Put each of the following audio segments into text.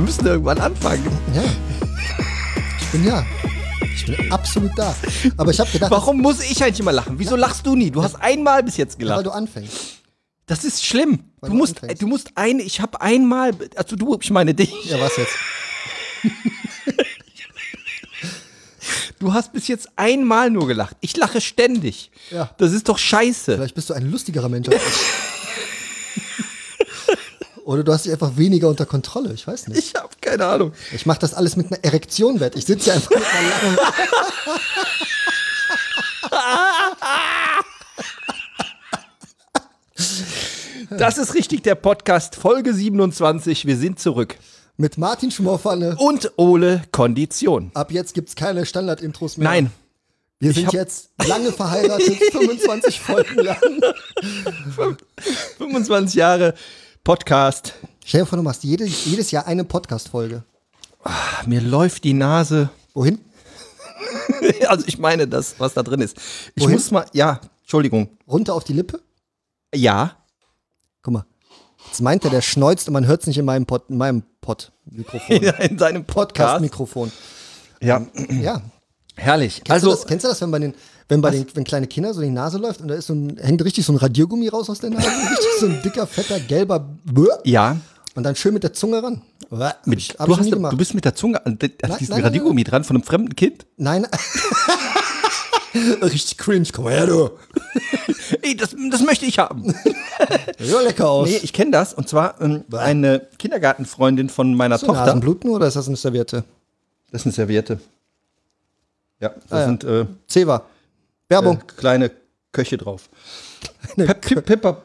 müssen irgendwann anfangen. Ja. Ich bin absolut da. Aber ich habe gedacht... Warum muss ich eigentlich immer lachen? Wieso lachst du nie? Du hast einmal bis jetzt weil gelacht. du anfängst. Das ist schlimm. Weil Du musst ich habe einmal, also ich meine dich. Ja, was jetzt? Du hast bis jetzt einmal nur gelacht. Ich lache ständig. Ja. Das ist doch scheiße. Vielleicht bist du ein lustigerer Mensch als ich. Oder du hast dich einfach weniger unter Kontrolle. Ich weiß nicht. Ich habe keine Ahnung. Ich mache das alles mit einer Erektion wett. Ich sitze hier einfach mit einer langen... Das ist richtig, der Podcast, Folge 27. Wir sind zurück. Mit Martin Schmorpfanne. Und Ole Kondition. Ab jetzt gibt's keine Standard-Intros mehr. Nein. Wir sind jetzt lange verheiratet, 25 Folgen lang. 25 Jahre Podcast. Stell dir vor, du machst jedes Jahr eine Podcast-Folge. Mir läuft die Nase. Wohin? Also ich meine das, was da drin ist. Ich Wohin? muss mal, Entschuldigung. Runter auf die Lippe? Ja. Guck mal. Jetzt meint er, der schneuzt und man hört es nicht in meinem Pod-Mikrofon. In seinem Podcast. Podcast-Mikrofon. Ja. Ja. Herrlich. Kennst du das, wenn kleine Kinder so in die Nase läuft und da ist hängt richtig so ein Radiergummi raus aus der Nase? Richtig so ein dicker, fetter, gelber Ja. Und dann schön mit der Zunge ran. Du bist mit der Zunge an diesen Radiergummi dran von einem fremden Kind? Nein. Richtig cringe. Komm her, du. Ey, das möchte ich haben. Ja, lecker aus. Nee, ich kenne das. Und zwar eine Kindergartenfreundin von meiner Tochter. Nasenbluten oder ist das eine Serviette? Das ist eine Serviette. Ja, da sind Zewa. Werbung. Kleine Köche drauf. Pepper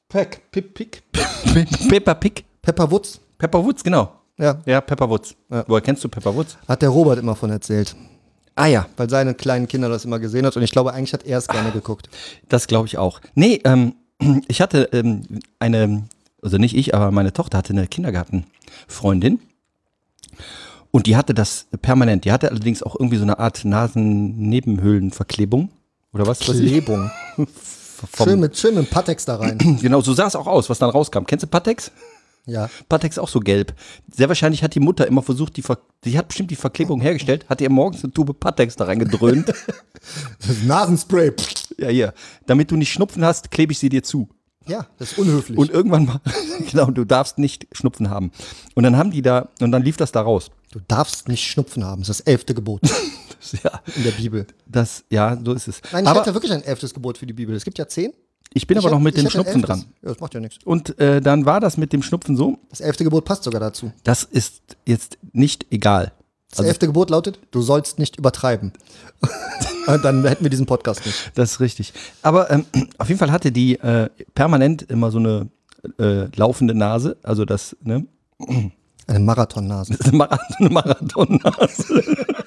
Pig. Pepper Woods. Pepper Woods, genau. Ja. Ja, Pepper Woods. Ja. Woher kennst du Pepper Woods? Hat der Robert immer von erzählt. Ah ja. Weil seine kleinen Kinder das immer gesehen hat und ich glaube, eigentlich hat er es gerne geguckt. Das glaube ich auch. Nee, ich hatte also nicht ich, aber meine Tochter hatte eine Kindergartenfreundin und die hatte das permanent. Die hatte allerdings auch irgendwie so eine Art Nasennebenhöhlenverklebung oder was? Verklebung. Schön mit Pateks da rein. Genau, so sah es auch aus, was dann rauskam. Kennst du Pateks? Ja. Pateks auch so gelb. Sehr wahrscheinlich hat die Mutter immer versucht, die hat bestimmt die Verklebung hergestellt, hat ihr morgens eine Tube Pateks da reingedröhnt. Das ist Nasenspray. Ja, hier. Damit du nicht Schnupfen hast, klebe ich sie dir zu. Ja, das ist unhöflich. Und irgendwann mal, genau, du darfst nicht Schnupfen haben. Und dann dann lief das da raus. Du darfst nicht Schnupfen haben, das ist das 11. Gebot Ja, in der Bibel. Ja, so ist es. Nein, ich hatte wirklich ein 11. Gebot für die Bibel. Es gibt ja 10. Ich bin aber noch mit dem Schnupfen dran. Ja, das macht ja nichts. Und dann war das mit dem Schnupfen so. Das 11. Gebot passt sogar dazu. Das ist jetzt nicht egal. Das 11. Gebot lautet, du sollst nicht übertreiben. Und dann hätten wir diesen Podcast nicht. Das ist richtig. Aber auf jeden Fall hatte die permanent immer so eine laufende Nase. Also das, ne? Eine Marathonnase. Eine Marathonnase.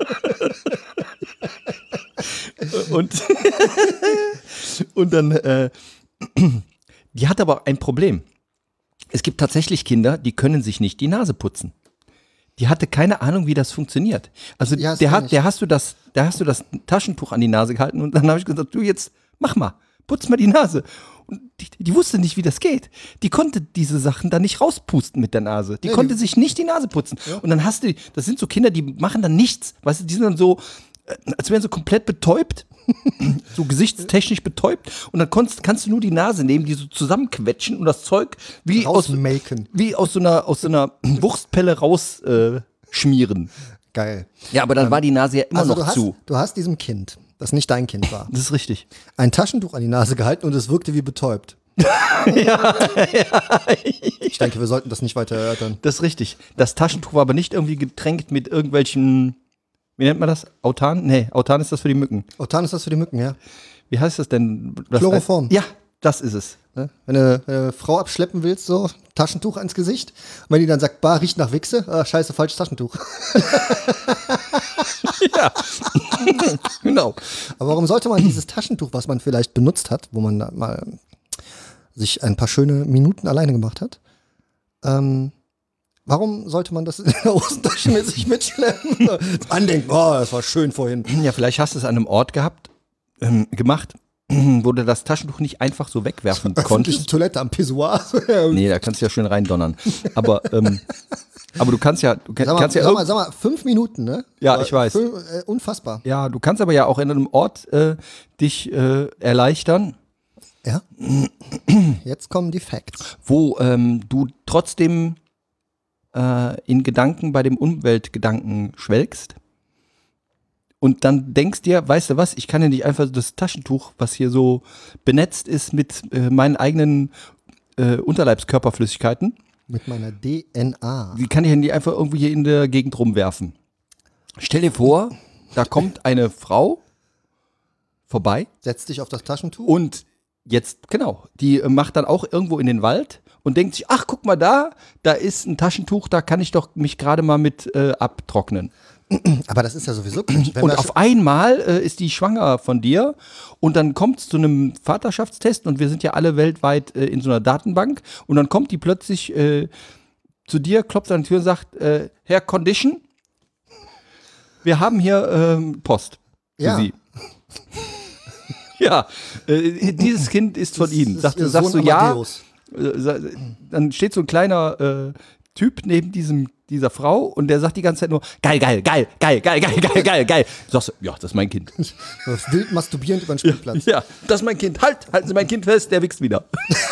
Und dann, die hat aber ein Problem. Es gibt tatsächlich Kinder, die können sich nicht die Nase putzen. Die hatte keine Ahnung, wie das funktioniert. Also ja, der hast du das Taschentuch an die Nase gehalten und dann habe ich gesagt, du jetzt mach mal, putz mal die Nase. Und die wusste nicht, wie das geht. Die konnte diese Sachen dann nicht rauspusten mit der Nase. Die konnte sich nicht die Nase putzen. Ja. Und dann das sind so Kinder, die machen dann nichts. Weißt du, die sind dann so, als wären sie komplett betäubt. So gesichtstechnisch betäubt. Und dann kannst du nur die Nase nehmen, die so zusammenquetschen und das Zeug wie aus so einer Wurstpelle rausschmieren. Geil. Ja, aber dann war die Nase ja immer noch zu. Du hast diesem Kind, das nicht dein Kind war, Das ist richtig. ein Taschentuch an die Nase gehalten und es wirkte wie betäubt. Ja. Ich denke, wir sollten das nicht weiter erörtern. Das ist richtig. Das Taschentuch war aber nicht irgendwie getränkt mit irgendwelchen, wie nennt man das? Autan? Nee, Autan ist das für die Mücken. Autan ist das für die Mücken, ja. Wie heißt das denn? Chloroform. Ja, das ist es. Ne? Wenn du eine Frau abschleppen willst, so Taschentuch ans Gesicht. Und wenn die dann sagt, bah, riecht nach Wichse, scheiße, falsches Taschentuch. Ja, genau. Aber warum sollte man dieses Taschentuch, was man vielleicht benutzt hat, wo man da mal sich ein paar schöne Minuten alleine gemacht hat, warum sollte man das in der Hosentasche mit sich mitschleppen? Andenken, oh, das war schön vorhin. Ja, vielleicht hast du es an einem Ort gemacht, wo du das Taschentuch nicht einfach so wegwerfen Öffentliche konntest. Toilette am Pissoir. Nee, da kannst du ja schön reindonnern. Aber du kannst ja, kannst ja Sag mal, 5 Minuten, ne? Ja, Aber ich weiß. Unfassbar. ja, du kannst aber ja auch in einem Ort dich erleichtern, Ja. Jetzt kommen die Facts. wo du trotzdem in Gedanken bei dem Umweltgedanken schwelgst und dann denkst dir, weißt du was, ich kann ja nicht einfach das Taschentuch, was hier so benetzt ist mit meinen eigenen Unterleibskörperflüssigkeiten, Mit meiner DNA. die kann ich ja nicht einfach irgendwie hier in der Gegend rumwerfen. Stell dir vor, da kommt eine Frau vorbei Setz dich auf das Taschentuch. und jetzt, genau, die macht dann auch irgendwo in den Wald und denkt sich, ach, guck mal da ist ein Taschentuch, da kann ich doch mich gerade mal mit abtrocknen. Aber das ist ja sowieso Quatsch. Wenn Und wir auf einmal ist die schwanger von dir und dann kommt es zu einem Vaterschaftstest und wir sind ja alle weltweit in so einer Datenbank und dann kommt die plötzlich zu dir, klopft an die Tür und sagt, Herr Condition, wir haben hier Post für Ja. Sie. Ja, dieses Kind ist von Ihnen. Das ist ihr Sagst du Sohn ja, Amadeus. dann steht so ein kleiner Typ neben dieser Frau und der sagt die ganze Zeit nur, geil, geil, geil, geil, geil, geil, geil, geil, geil. Sagst du, ja, das ist mein Kind. Das wild masturbierend über den Spielplatz. Ja, das ist mein Kind. Halten Sie mein Kind fest, der wächst wieder.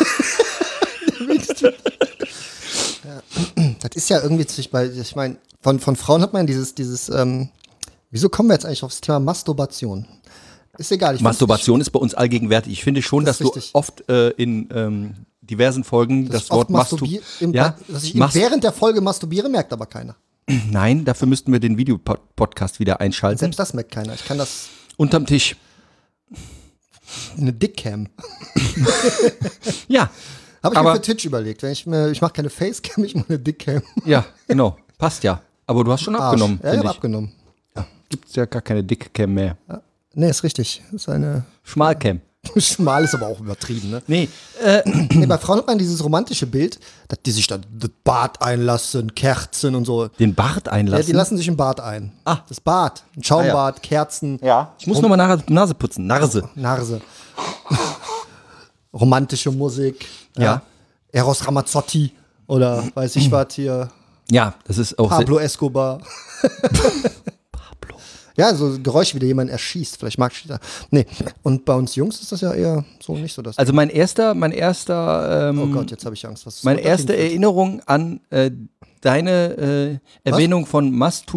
Das ist ja irgendwie, ich meine, von Frauen hat man dieses wieso kommen wir jetzt eigentlich aufs Thema Masturbation? Ist egal. Masturbation ist bei uns allgegenwärtig. Ich finde schon, Das dass ist du richtig. oft in diversen Folgen das Wort ja, dass ich während der Folge masturbiere, merkt aber keiner. Nein, dafür müssten wir den Videopodcast wieder einschalten. Selbst das merkt keiner. Ich kann das Unterm Tisch. eine Dickcam. Ja, Habe ich Aber- mir für Twitch überlegt. Ich mache keine Facecam, ich mache eine Dickcam. ja, genau. Passt ja. Aber du hast schon abgenommen. Ja, ich finde habe abgenommen. Gibt es ja gar keine Dickcam mehr. Nee, ist richtig. Das ist eine Schmalcam. schmal ist aber auch übertrieben, ne? Nee, Nee, bei Frauen hat man dieses romantische Bild, dass die sich dann das Bad einlassen, Kerzen und so. den Bart Ja, einlassen. die lassen sich im Bad ein. Ah. Das Bad, ein Schaumbad, Kerzen, Ja. Ich muss nochmal Nase putzen. Narse. Narse. Romantische Musik. Ja. Eros Ramazzotti oder weiß ich was hier. Ja, das ist auch Pablo Escobar. Pablo. Ja, so Geräusche, wie der jemanden erschießt. Vielleicht mag ich das. Nee. Und bei uns Jungs ist das ja eher so nicht so das. Also mein erster Oh Gott, jetzt habe ich Angst. Was meine was das erste hinführt. Erinnerung an deine Erwähnung von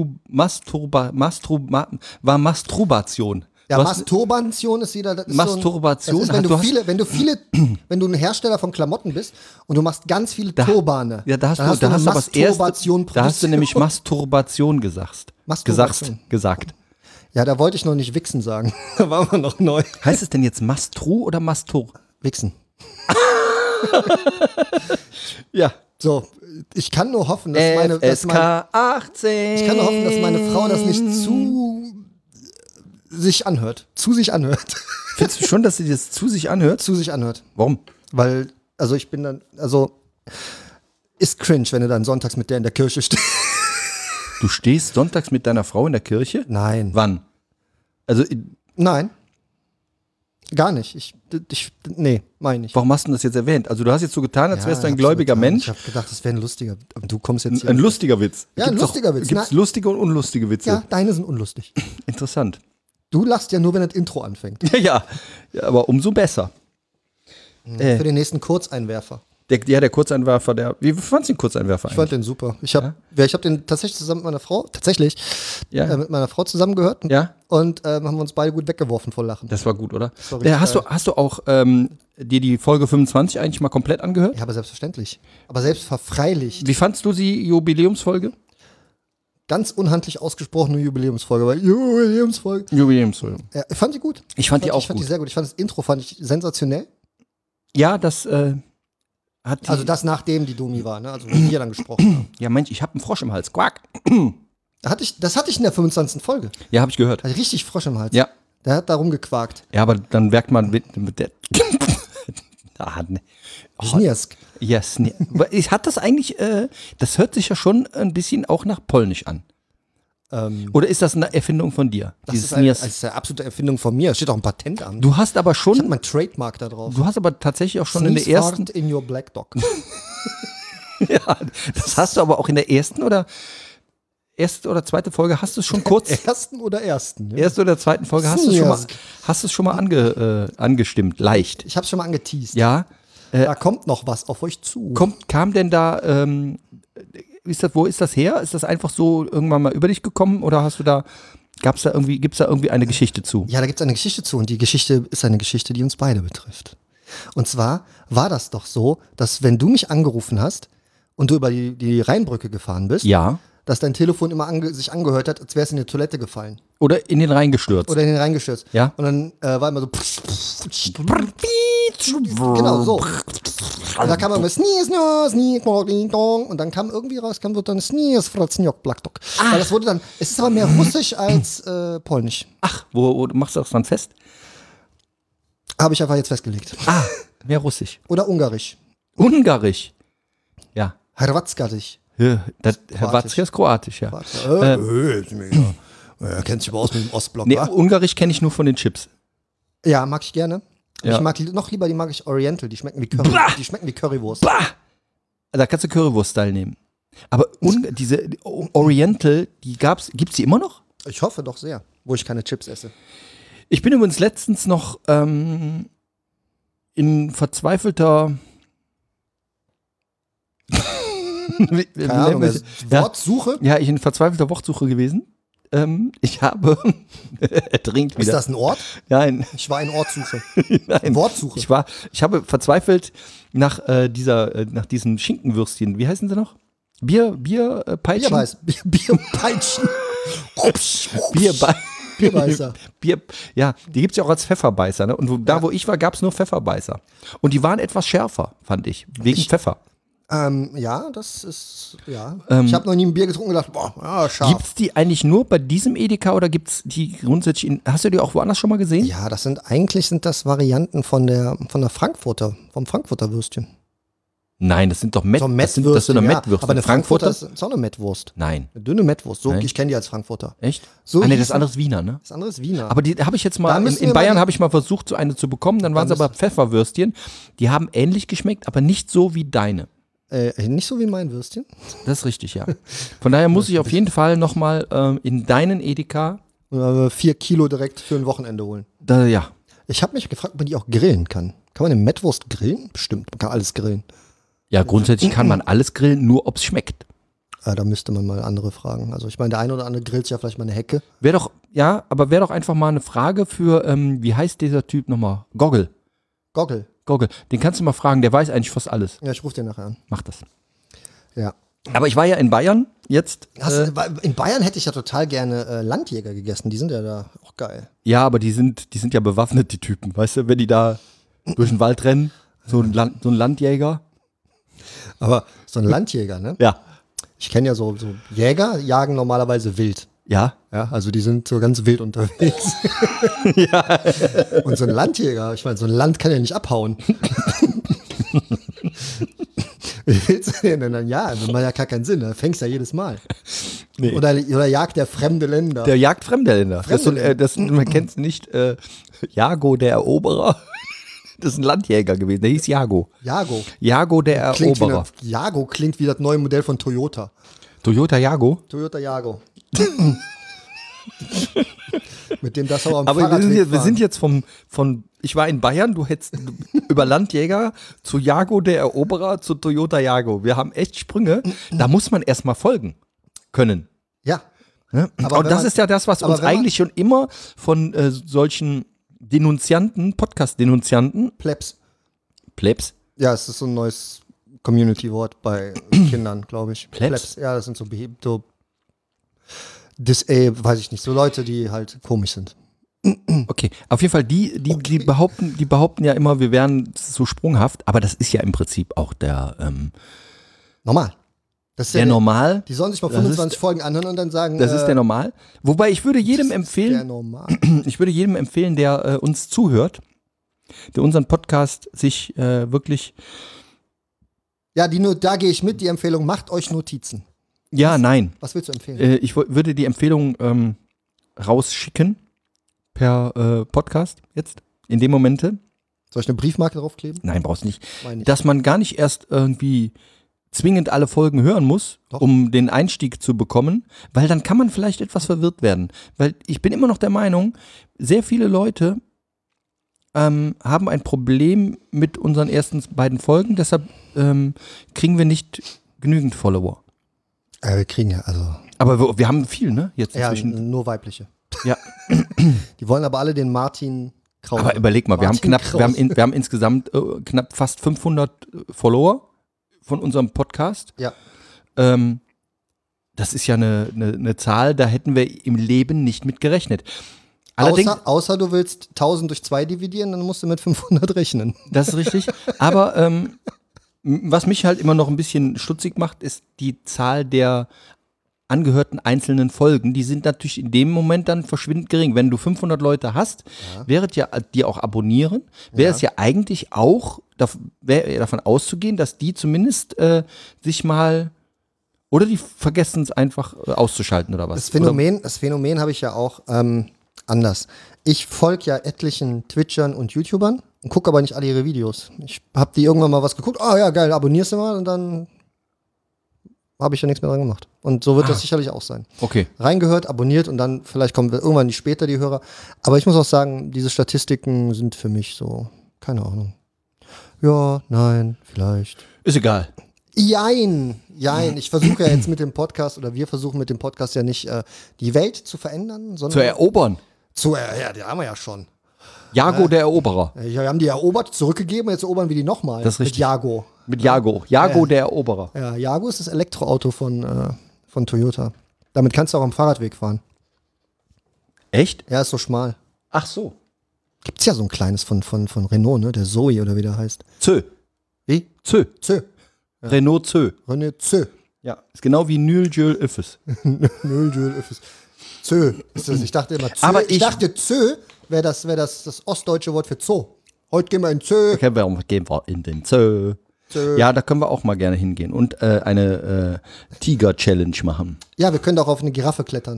war Masturbation. Ja, Du hast- Masturbation ist wieder. Das ist Masturbation, So ein, das ist, du hast- wenn du ein Hersteller von Klamotten bist und du machst ganz viele Turbane. Ja, da hast dann du, da eine hast du aber das erste, Masturbation da hast du nämlich Masturbation gesagt. Masturbation. Gesagt. Ja, da wollte ich noch nicht Wichsen sagen. Da waren wir noch neu. Heißt es denn jetzt Mastru oder Mastur? Wichsen. Ja. So, ich kann nur hoffen, dass meine, FSK 18. ich kann nur hoffen, dass meine Frau das nicht zu sich anhört. Zu sich anhört. Findest du schon, dass sie das zu sich anhört? Zu sich anhört. Warum? Weil, also ich bin dann, also ist cringe, wenn du dann sonntags mit der in der Kirche stehst. Du stehst sonntags mit deiner Frau in der Kirche? Nein. Wann? Also, Nein. Gar nicht. Nee, meine ich. warum hast du das jetzt erwähnt? Also, du hast jetzt so getan, als wärst du ich ein hab's gläubiger getan. Mensch. Ich habe gedacht, das wäre ein lustiger. Aber du kommst jetzt hier. Ein lustiger Witz. Ja, ein lustiger Witz. Gibt es Na- lustige und unlustige Witze? Ja, deine sind unlustig. Interessant. Du lachst ja nur, wenn das Intro anfängt. Ja, aber umso besser. Für den nächsten Kurzeinwerfer. Der Kurzeinwerfer, wie fandst du den Kurzeinwerfer Ich fand den super. Ich habe den tatsächlich zusammen mit meiner Frau, Ja. mit meiner Frau zusammen gehört. Ja, Und haben wir uns beide gut weggeworfen vor Lachen. das war gut, oder? war richtig Hast du auch dir die Folge 25 eigentlich mal komplett angehört? Ja, aber selbstverständlich. Aber selbst verfreilicht. Wie fandst du die Jubiläumsfolge? Ganz unhandlich ausgesprochene Jubiläumsfolge. Weil Jubiläumsfolge. Jubiläumsfolge. Ja, ich fand die gut. Ich fand die auch Ich fand die gut. sehr gut. Ich fand das Intro fand ich sensationell. Ja, das hat die, Also das nachdem die Domi war, ne? Also wo wir dann gesprochen haben. ja Mensch, ich habe einen Frosch im Hals. Quack. Das hatte ich in der 25. Folge. Ja, habe ich gehört. Hatte ich richtig Frosch im Hals. Ja. Der hat da rumgequakt. Ja, aber dann merkt man mit der ne. Schmiersk. Yes, ne. Aber hat das eigentlich, das hört sich ja schon ein bisschen auch nach Polnisch an. Oder ist das eine Erfindung von dir? Das ist eine absolute Erfindung von mir. Da steht auch ein Patentamt. Du hast aber schon. Ich habe mein Trademark da drauf. Du hast aber tatsächlich auch schon in der Sneeze ersten. fart in your black dog. Ja, das hast du aber auch in der erste oder zweite Folge hast du es schon kurz. Ersten oder ersten? Ja. Erste oder zweiten Folge hast du es schon mal angestimmt, leicht. Ich habe es schon mal angeteased. Ja. Da kommt noch was auf euch zu. Kam denn da, wo ist das her? Ist das einfach so irgendwann mal über dich gekommen oder gibt's da irgendwie eine Geschichte zu? Ja, da gibt es eine Geschichte zu und die Geschichte ist eine Geschichte, die uns beide betrifft. Und zwar war das doch so, dass wenn du mich angerufen hast und du über die Rheinbrücke gefahren bist, Ja. dass dein Telefon immer sich angehört hat, als wäre es in die Toilette gefallen. Oder in den Rhein gestürzt. Oder in den Rhein gestürzt. Ja. Und dann war immer so genau so. Und da kam immer und dann kam irgendwie raus, kam dann Weil das wurde dann, es ist aber mehr Russisch als Polnisch. Ach, wo machst du das dann fest? Habe ich einfach jetzt festgelegt. Mehr Russisch. Oder Ungarisch. Ungarisch. Ja. Hrvatskatisch. Hrvatska ist Kroatisch, ja. Kennt sich aber aus mit dem Ostblock, Nee, wa? Ungarisch kenne ich nur von den Chips. Ja, mag ich gerne. Ja. Ich mag noch lieber, die mag ich Oriental, die schmecken wie Currywurst. Bah! Da kannst du Currywurst-Style nehmen. Aber diese Oriental, gibt's die immer noch? Ich hoffe doch sehr, wo ich keine Chips esse. Ich bin übrigens letztens noch in verzweifelter Keine Ahnung, Wortsuche? Ja, ich in verzweifelter Wortsuche gewesen. Ich habe er trinkt wieder. Ist das ein Ort? Nein. Ich war in Ortsuche. Nein. Wortsuche. Ich habe verzweifelt nach diesen Schinkenwürstchen. Wie heißen sie noch? Bierpeitschen? Bierpeitschen. Bierbeißer. Ja, die gibt es ja auch als Pfefferbeißer. Ne? Und wo ich war, gab es nur Pfefferbeißer. Und die waren etwas schärfer, fand ich. Wegen Pfeffer. Ja, das ist, ja. Ich habe noch nie ein Bier getrunken und gedacht, boah, scharf. Gibt's die eigentlich nur bei diesem Edeka oder gibt's die grundsätzlich hast du die auch woanders schon mal gesehen? Ja, eigentlich sind das Varianten vom Frankfurter Würstchen. Nein, das sind doch So Mettwürstchen. Das sind doch Mettwürstchen. Aber eine Frankfurter ist auch eine Mettwurst. Nein. Eine dünne Mettwurst. So, Nein. ich kenne die als Frankfurter. Echt? So Nee, hieß das andere ist Wiener, ne? Das andere ist Wiener. Aber die habe ich jetzt mal, in Bayern habe ich mal versucht, so eine zu bekommen, dann waren es aber Pfefferwürstchen. Die haben ähnlich geschmeckt, aber nicht so wie deine. Nicht so wie mein Würstchen. Das ist richtig, ja. Von daher muss ich auf jeden Fall nochmal in deinen Edeka. 4 Kilo direkt für ein Wochenende holen. Ja. Ich habe mich gefragt, ob man die auch grillen kann. Kann man eine Mettwurst grillen? Bestimmt, man kann alles grillen. Ja, grundsätzlich kann man alles grillen, nur ob es schmeckt. Da müsste man mal andere fragen. Also ich meine, der eine oder andere grillt ja vielleicht mal eine Hecke. Wäre doch einfach mal eine Frage für, wie heißt dieser Typ nochmal? Goggle. Den kannst du mal fragen, der weiß eigentlich fast alles. Ja, ich rufe den nachher an. Mach das. Ja. Aber ich war ja in Bayern jetzt. In Bayern hätte ich ja total gerne Landjäger gegessen. Die sind ja da auch geil. Ja, aber die sind ja bewaffnet, die Typen. Weißt du, wenn die da durch den Wald rennen, so ein Landjäger. Aber so ein Landjäger, ne? Ja. Ich kenne ja so Jäger, jagen normalerweise wild. Ja. Ja, also die sind so ganz wild unterwegs. Ja. Und so ein Landjäger, ich meine, so ein Land kann ja nicht abhauen. Wie willst du denn dann? Ja, das macht ja gar keinen Sinn, da fängst du ja jedes Mal. Nee. Oder jagt der fremde Länder. Der jagt fremde Länder. Man kennt es nicht. Jago der Eroberer. Das ist ein Landjäger gewesen, der hieß Jago. Jago der Eroberer. Jago klingt wie das neue Modell von Toyota. Toyota Jago? Toyota Jago. Mit dem das aber am Aber Fahrradweg wir sind jetzt ich war in Bayern, du hättest über Landjäger zu Jago der Eroberer zu Toyota Jago. Wir haben echt Sprünge, da muss man erstmal folgen können. Ja. Ne? Aber und das ist ja das, was uns eigentlich schon immer von solchen Podcast-Denunzianten. Plebs? Ja, es ist so ein neues Community-Wort bei Kindern, glaube ich. Plebs? Ja, das sind so weiß ich nicht, so Leute, die halt komisch sind. Okay, auf jeden Fall, die behaupten ja immer, wir wären so sprunghaft, aber das ist ja im Prinzip auch der Normal. Das ist der Normal. Die sollen sich mal 25 Folgen anhören und dann sagen. Das ist der Normal. Wobei ich würde jedem empfehlen, der uns zuhört, der unseren Podcast sich wirklich. Ja, da gehe ich mit, die Empfehlung, macht euch Notizen. Ja, nein. Was willst du empfehlen? Ich würde die Empfehlung rausschicken per Podcast jetzt, in dem Momente. Soll ich eine Briefmarke draufkleben? Nein, brauchst nicht. Meine ich. Dass man gar nicht erst irgendwie zwingend alle Folgen hören muss, Doch. um den Einstieg zu bekommen, weil dann kann man vielleicht etwas verwirrt werden. Weil ich bin immer noch der Meinung, sehr viele Leute haben ein Problem mit unseren ersten beiden Folgen, deshalb kriegen wir nicht genügend Follower. Wir kriegen ja, also. Aber wir haben viel, ne? Jetzt Ja, inzwischen. nur weibliche. Ja. Die wollen aber alle den Martin Krause. Aber überleg mal, wir haben Martin Krause. insgesamt knapp fast 500 Follower von unserem Podcast. Ja. Das ist ja eine Zahl, da hätten wir im Leben nicht mit gerechnet. Allerdings, Außer du willst 1000 durch 2 dividieren, dann musst du mit 500 rechnen. das ist richtig. Aber was mich halt immer noch ein bisschen stutzig macht, ist die Zahl der angehörten einzelnen Folgen. Die sind natürlich in dem Moment dann verschwindend gering. Wenn du 500 Leute hast, während ja die auch abonnieren, wäre es ja eigentlich auch davon auszugehen, dass die zumindest sich mal oder die vergessen es einfach auszuschalten oder was. Das Phänomen habe ich ja auch anders. Ich folge ja etlichen Twitchern und YouTubern und gucke aber nicht alle ihre Videos. Ich habe die irgendwann mal was geguckt, ja geil, abonnierst du mal und dann habe ich ja nichts mehr dran gemacht. Und so wird das sicherlich auch sein. Okay. Reingehört, abonniert und dann vielleicht kommen irgendwann später die Hörer. Aber ich muss auch sagen, diese Statistiken sind für mich so, keine Ahnung. Ja, nein, vielleicht. Ist egal. Jein. Ich versuche ja jetzt mit dem Podcast, oder wir versuchen mit dem Podcast ja nicht die Welt zu verändern, sondern Zu erobern. ja, die haben wir ja schon. Jago der Eroberer. Wir haben die erobert, zurückgegeben und jetzt erobern wir die nochmal. Das ist richtig. Mit Jago. Mit Jago. Jago der Eroberer. Ja, Jago ist das Elektroauto von Toyota. Damit kannst du auch am Fahrradweg fahren. Echt? Er ist so schmal. Ach so. Gibt's ja so ein kleines von Renault, ne? Der Zoe oder wie der heißt. Zö. Wie? Zö. Zö. Renault Zö. Renault Zö. Ja. Ist genau wie Nüljöl Öffes. Nüljöl Zö. Ist das? Ich dachte immer Zö. Aber ich dachte Zö wäre das ostdeutsche Wort für Zoo. Heute gehen wir in Zö. Gehen wir in den Zö. Ja, da können wir auch mal gerne hingehen und eine Tiger-Challenge machen. Ja, wir können doch auf eine Giraffe klettern.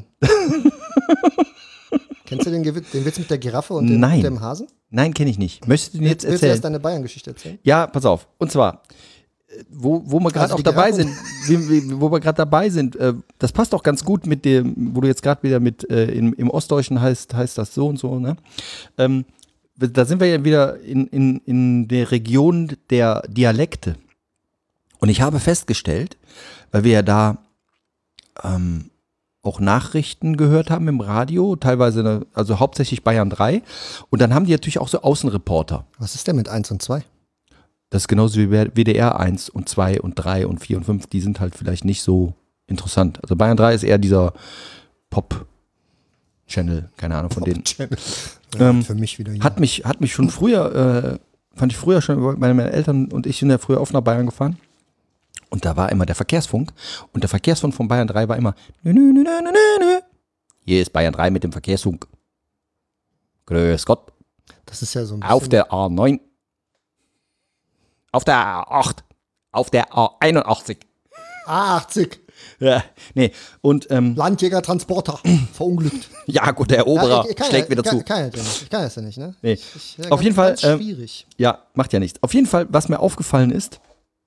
Kennst du den Witz mit der Giraffe und dem Hasen? Nein, kenne ich nicht. Möchtest du den jetzt Willst du erzählen? erst deine Bayern-Geschichte erzählen? Ja, pass auf. Und zwar, wo wir gerade auch dabei sind, wo wir gerade dabei sind, das passt auch ganz gut mit dem, wo du jetzt gerade wieder mit im Ostdeutschen heißt das so und so, ne? Da sind wir ja wieder in der Region der Dialekte. Und ich habe festgestellt, weil wir ja da auch Nachrichten gehört haben im Radio, teilweise, also hauptsächlich Bayern 3. Und dann haben die natürlich auch so Außenreporter. Was ist denn mit 1 und 2? Das ist genauso wie WDR 1 und 2 und 3 und 4 und 5. Die sind halt vielleicht nicht so interessant. Also Bayern 3 ist eher dieser Pop-Channel, keine Ahnung von denen. Für mich wieder. Hat mich schon früher, fand ich früher schon, weil meine Eltern und ich sind ja früher oft nach Bayern gefahren. Und da war immer der Verkehrsfunk. Und der Verkehrsfunk von Bayern 3 war immer Hier ist Bayern 3 mit dem Verkehrsfunk. Grüß Gott. Das ist ja so ein bisschen. Auf der A9. Auf der A8. Auf der A81. A80. Ja, nee. Und Landjäger-Transporter. Verunglückt. Jago der Eroberer schlägt wieder zu. Ich kann das ja nicht, ne? Nee. Auf jeden Fall. Ganz schwierig. Ja, macht ja nichts. Auf jeden Fall, was mir aufgefallen ist,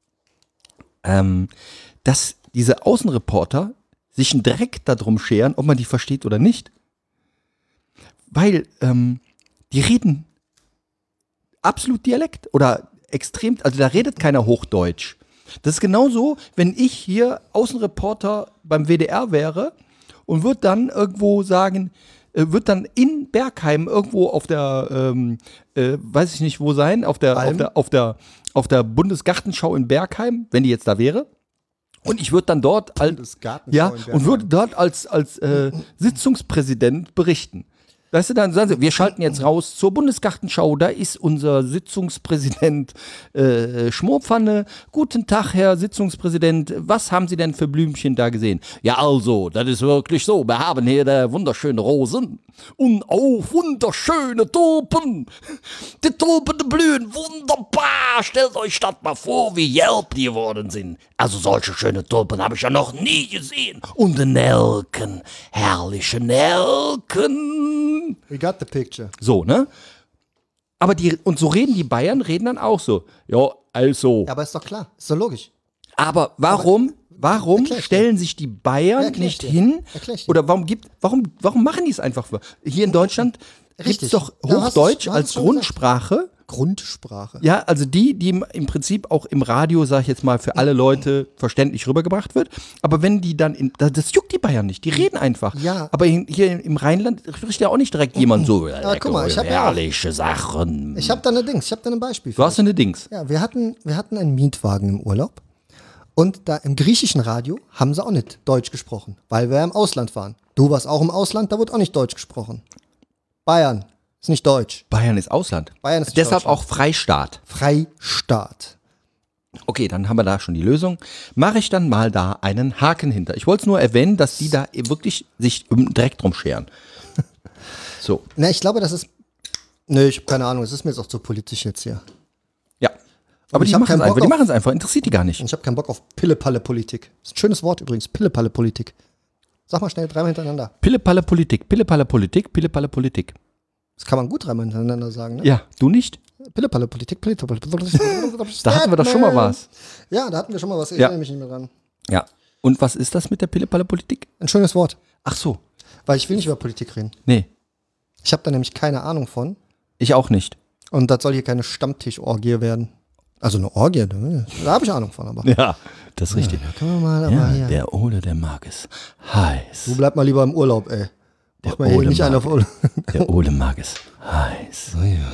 dass diese Außenreporter sich einen Dreck darum scheren, ob man die versteht oder nicht. Weil die reden absolut Dialekt oder extrem, also da redet keiner Hochdeutsch. Das ist genauso, wenn ich hier Außenreporter beim WDR wäre und würde dann irgendwo sagen, wird dann in Bergheim irgendwo auf der, weiß ich nicht wo sein, auf der Bundesgartenschau in Bergheim, wenn die jetzt da wäre. Und ich würde dann dort als Sitzungspräsident berichten. Weißt du, dann sagen sie, wir schalten jetzt raus zur Bundesgartenschau, da ist unser Sitzungspräsident Schmorpfanne. Guten Tag, Herr Sitzungspräsident, was haben Sie denn für Blümchen da gesehen? Ja, also, das ist wirklich so, wir haben hier wunderschöne Rosen und auch wunderschöne Tulpen. Die Tulpen, die blühen wunderbar, stellt euch das mal vor, wie gelb die geworden sind. Also solche schöne Tulpen habe ich ja noch nie gesehen. Und die Nelken, herrliche Nelken. We got the picture. So, ne? Aber und so reden die Bayern, reden dann auch so. Ja, also. Ja, aber ist doch klar, ist doch logisch. Aber warum Erklär stellen sich die Bayern nicht hin? Erklär ich dir. Oder warum machen die es einfach? Hier in Deutschland gibt es Richtig. doch Ja, Hochdeutsch du hast als es schon Grundsprache. Grundsprache. Ja, also die im Prinzip auch im Radio, sag ich jetzt mal, für alle Leute verständlich rübergebracht wird. Aber wenn die dann, das juckt die Bayern nicht, die reden einfach. Ja. Aber hier im Rheinland spricht ja auch nicht direkt jemand so, guck mal, ich hab ja auch- herrliche Sachen. Ich habe da ein Beispiel. Du hast ja eine Dings. Ja, wir hatten einen Mietwagen im Urlaub und da im griechischen Radio haben sie auch nicht Deutsch gesprochen, weil wir im Ausland waren. Du warst auch im Ausland, da wurde auch nicht Deutsch gesprochen. Bayern ist nicht Deutsch. Bayern ist Ausland. Bayern ist nicht Deshalb Deutschland. auch Freistaat. Freistaat. Okay, dann haben wir da schon die Lösung. Mache ich dann mal da einen Haken hinter. Ich wollte es nur erwähnen, dass die da wirklich sich direkt drum scheren. So, Ne, ich glaube, das ist. Ne, ich habe keine Ahnung, es ist mir jetzt auch zu politisch jetzt hier. ja. Aber ich die hab machen es keinen Bock einfach. Die auf- machen es einfach. Interessiert die gar nicht. Und ich habe keinen Bock auf Pille-Palle-Politik. Ist ein schönes Wort übrigens, Pille-Palle-Politik. Sag mal schnell dreimal hintereinander. Pille-Palle Politik, Pille-Palle Politik, Pille-Palle Politik. Das kann man gut dreimal hintereinander sagen, ne? Ja, du nicht? Pille-Palle-Politik, Pille-Palle-Politik. Da hatten wir doch schon mal was. Ja, da hatten wir schon mal was. Ich Ja. erinnere mich nicht mehr dran. Ja. Und was ist das mit der Pille-Palle Politik? Ein schönes Wort, Ach so. weil ich will nicht über Politik reden. Nee, Ich habe da nämlich keine Ahnung von. ich auch nicht. Und das soll hier keine Stammtischorgie werden. Also eine Orgie, da habe ich Ahnung von, aber. Ja, das ist richtig. Können wir mal, aber Ja, hier. der Ole, der mag es heiß. Du bleib mal lieber im Urlaub, ey. Mach mal hier Ole nicht mag einer auf Urlaub. Der Ole mag es heiß.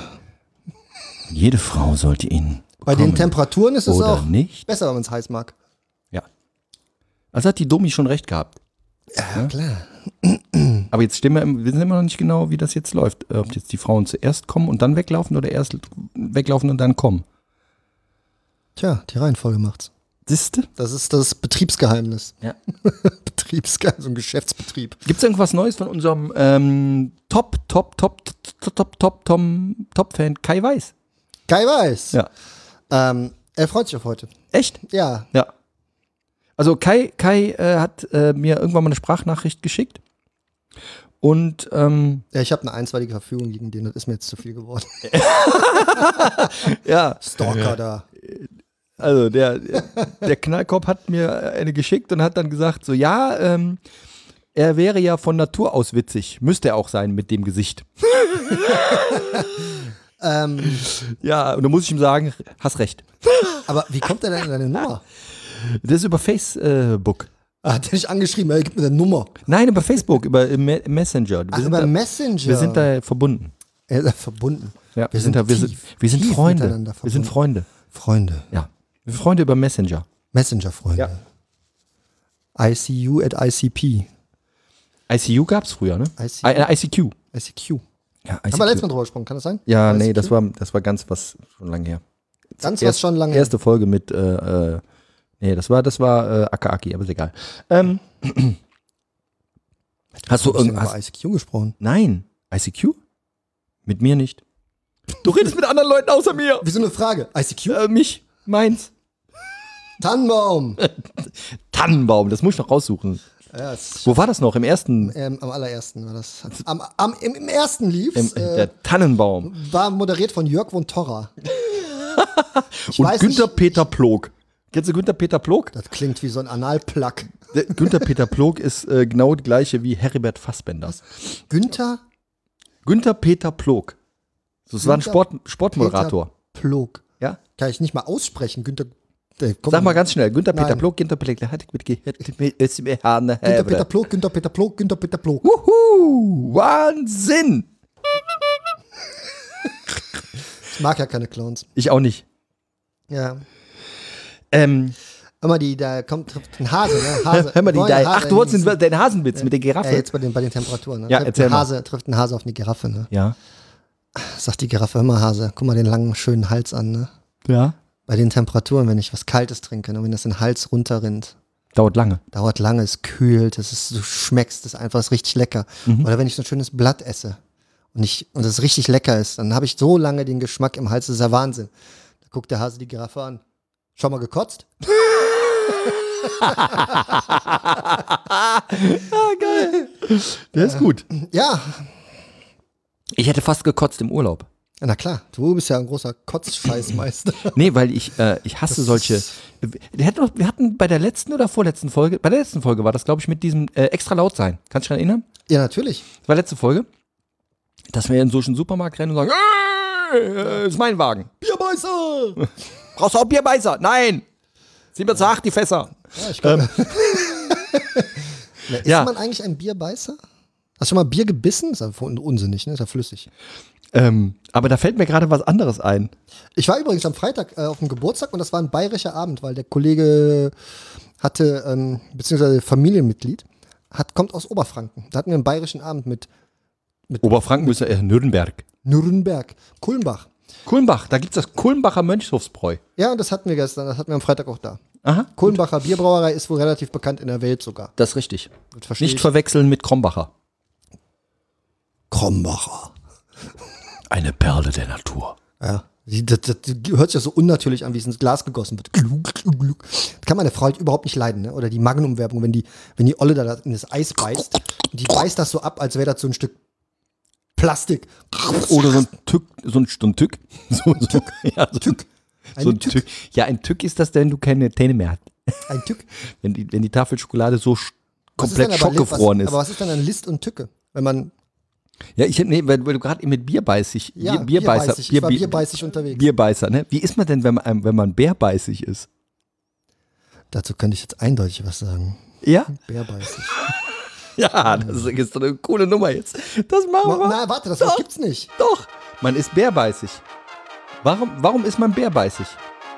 Jede Frau sollte ihn Bei den bekommen. Temperaturen ist es Oder auch nicht? besser, wenn man es heiß mag. Ja. Also hat die Domi schon recht gehabt. Ja, klar. Aber jetzt wir wissen immer noch nicht genau, wie das jetzt läuft. Ob jetzt die Frauen zuerst kommen und dann weglaufen oder erst weglaufen und dann kommen. Tja, die Reihenfolge macht's. Siehste? Das ist das Betriebsgeheimnis. Ja. Betriebsgeheimnis, so ein Geschäftsbetrieb. Gibt es irgendwas Neues von unserem Top-Fan Kai Weiß? Kai Weiß. Ja. Er freut sich auf heute. Echt? Ja. Ja. Also Kai hat mir irgendwann mal eine Sprachnachricht geschickt. Und Ja, ich habe eine einstweilige Verfügung gegen den, das ist mir jetzt zu viel geworden. ja, Stalker da. also der Knallkopf hat mir eine geschickt und hat dann gesagt, so ja, er wäre ja von Natur aus witzig. Müsste er auch sein mit dem Gesicht. Ja, und da muss ich ihm sagen, hast recht. Aber wie kommt er denn in deine Nummer? Das ist über Facebook. Hat er dich angeschrieben, er gibt mir eine Nummer. Nein, über Facebook, über Messenger. Ach, über Messenger. Wir sind da verbunden. Er ist verbunden. Ja, wir sind tief Freunde. miteinander Wir sind verbunden. Freunde. Freunde. Ja. Wir sind Freunde über Messenger. Messenger-Freunde. ICU at ICP. ICU gab es früher, ne? ICQ. ICQ. Ja, Haben wir letztes Mal drüber gesprochen, kann das sein? Ja, ICQ? nee, das war ganz was schon lange her. Ganz was schon lange her. Erste Folge mit, nee, das war Aka-Aki, aber ist egal. Hast du Hab ich denn über irgendwas? ICQ gesprochen? Nein. ICQ? Mit mir nicht. Du redest mit anderen Leuten außer mir. Wieso eine Frage? ICQ? Mich, meins. Tannenbaum. Tannenbaum, das muss ich noch raussuchen. Ja, es- Wo war das noch? Im ersten? am allerersten war das. Im ersten lief Der Tannenbaum. war moderiert von Jörg von Torra. Ich Und weiß Günther nicht, Peter Plog. Kennst du Günther Peter Plog? das klingt wie so ein Analplug. Günther Peter Plog ist genau die gleiche wie Heribert Fassbender. Günther Günther Peter Plog. Das war ein Günther Sportmoderator. Plog. Ja? Kann ich nicht mal aussprechen. Günther. Sag mal ganz schnell. Günther Peter Nein. Plog, Günther Peter Plog. Günther Peter Plog, Günther Peter Plog, Günther Peter Plog. Wahnsinn! Ich mag ja keine Clowns. Ich auch nicht. Ja. Ähm, Hör mal, da trifft ein Hase, ne? Hase. Hör mal, Hase, ach, du wolltest den Hasenwitz mit der Giraffe. Jetzt bei den Temperaturen, ne? Ja, erzähl mal. Trifft ein Hase auf eine Giraffe, ne? Ja. Sagt die Giraffe, hör mal, Hase, guck mal den langen, schönen Hals an, ne? Ja. Bei den Temperaturen, wenn ich was Kaltes trinke, ne? Wenn das den Hals runterrinnt, Dauert lange. es kühlt, du schmeckst es einfach, ist richtig lecker. Oder wenn ich so ein schönes Blatt esse und das richtig lecker ist, dann habe ich so lange den Geschmack im Hals, das ist ja Wahnsinn. Da guckt der Hase die Giraffe an. Schon mal gekotzt? Geil. Der ist gut. Ja. Ich hätte fast gekotzt im Urlaub. Na klar, du bist ja ein großer Kotzscheißmeister. Nee, weil ich hasse solche. Wir hatten bei der letzten oder vorletzten Folge, bei der letzten Folge war das, glaube ich, mit diesem extra laut sein. Kannst du dich daran erinnern? Ja, natürlich. Das war letzte Folge, dass wir in so einen Supermarkt rennen und sagen, ist mein Wagen. Bierbeißer! Brauchst du auch Bierbeißer? Nein! 7 zu 8 die Fässer. Ja, ich glaube. Ist man eigentlich ein Bierbeißer? Hast du schon mal Bier gebissen? Ist ja unsinnig, ne? Ist ja flüssig. Aber da fällt mir gerade was anderes ein. Ich war übrigens am Freitag auf dem Geburtstag und das war ein bayerischer Abend, weil der Kollege hatte, beziehungsweise Familienmitglied, kommt aus Oberfranken. Da hatten wir einen bayerischen Abend mit Oberfranken ist ja Nürnberg. Kulmbach. Kulmbach, da gibt es das Kulmbacher Mönchshofsbräu. Ja, und das hatten wir gestern, das hatten wir am Freitag auch da. Aha. Kulmbacher Bierbrauerei ist wohl relativ bekannt in der Welt sogar. Das ist richtig. Verstehe Nicht verwechseln mit Krombacher. Krombacher. Eine Perle der Natur. Ja. Das hört sich ja so unnatürlich an, wie es ins Glas gegossen wird. Glug, glug, glug. Das kann meine Frau halt überhaupt nicht leiden, ne? Oder die Magnum-Werbung, wenn die Olle da in das Eis beißt und die beißt das so ab, als wäre das so ein Stück Plastik. Oder so ein Tück. Ja, Tück. So ein Tück. Ja, ein Tück ist das, wenn du keine Zähne mehr hast. Ein Tück? Wenn die Tafel Schokolade so komplett schockgefroren ist. Aber was ist denn ein List und Tücke? Wenn man. Ja, weil du gerade mit Bierbeißig. Ja, Bierbeißer. Ich war bierbeißig unterwegs. Bierbeißer, ne? Wie ist man denn, wenn man bärbeißig ist? Dazu könnte ich jetzt eindeutig was sagen. Ja? Bärbeißig. Ja, das ist doch eine coole Nummer jetzt. Das machen wir. Na, warte, das gibt's nicht. Doch, man ist bärbeißig. Warum ist man bärbeißig?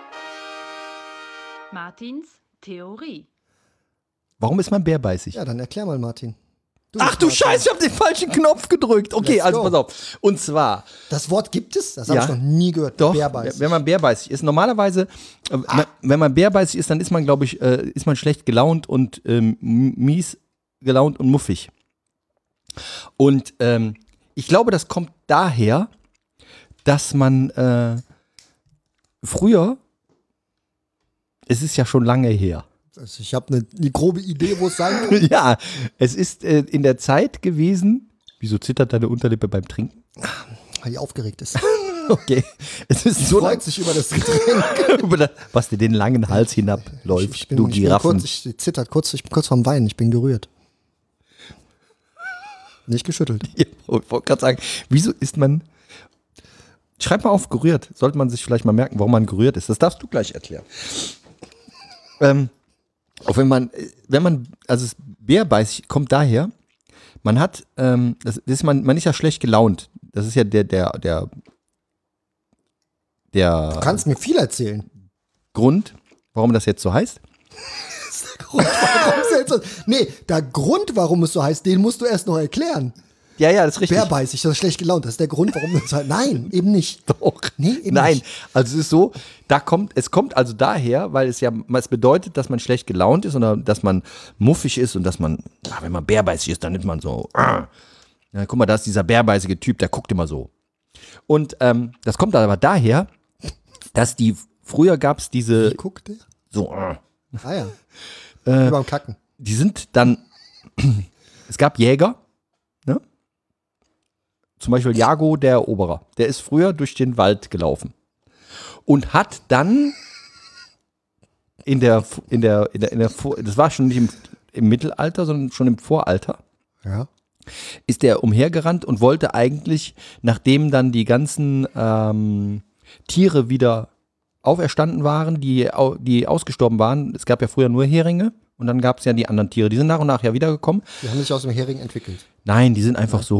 Martins Theorie. Warum ist man bärbeißig? Ja, dann erklär mal, Martin. Ach du Scheiße, ich habe den falschen Knopf gedrückt. Okay, Let's also go. pass auf. Und zwar. Das Wort gibt es? Das habe Ja. ich noch nie gehört. Doch, Bärbeißig. wenn man bärbeißig ist. Normalerweise, wenn man bärbeißig ist, dann ist man, glaube ich, ist man schlecht gelaunt und mies gelaunt und muffig. Und ich glaube, das kommt daher, dass man früher, es ist ja schon lange her. Also ich habe eine grobe Idee, wo es sein kann. Ja, es ist in der Zeit gewesen. Wieso zittert deine Unterlippe beim Trinken? Weil die aufgeregt ist. Okay. Es ist Die so freut sich über das Getränk. was dir den langen Hals hinabläuft, Ich bin Giraffen. ich zittert kurz, ich bin kurz vorm Weinen, ich bin gerührt. Nicht geschüttelt. Ja, ich wollte gerade sagen, wieso ist man. Schreib mal auf, gerührt. Sollte man sich vielleicht mal merken, warum man gerührt ist. Das darfst du gleich erklären. Auch wenn man, also das bärbeißig kommt daher, man hat, man ist ja schlecht gelaunt. Das ist ja der Du kannst mir viel erzählen. Grund, warum das jetzt so heißt. Der Grund, warum es so heißt, den musst du erst noch erklären. Ja, das ist richtig. Bärbeißig, das ist schlecht gelaunt. Das ist der Grund, warum das halt. Nein, eben nicht. Doch. Nee, eben Nein, nicht. also es ist so, es kommt also daher, weil es bedeutet, dass man schlecht gelaunt ist oder dass man muffig ist und dass man, wenn man bärbeißig ist, dann nimmt man so, ja, guck mal, da ist dieser bärbeißige Typ, der guckt immer so. Und das kommt aber daher, dass früher gab es diese, Wie guckt der? so, Ah ja. Wie beim Kacken. die sind dann, es gab Jäger, ne? Zum Beispiel Jago, der Eroberer, der ist früher durch den Wald gelaufen und hat dann das war schon nicht im Mittelalter, sondern schon im Voralter, Ja. ist der umhergerannt und wollte eigentlich, nachdem dann die ganzen Tiere wieder auferstanden waren, die ausgestorben waren, es gab ja früher nur Heringe und dann gab es ja die anderen Tiere, die sind nach und nach ja wiedergekommen. Die haben sich aus dem Hering entwickelt. Nein, die sind einfach so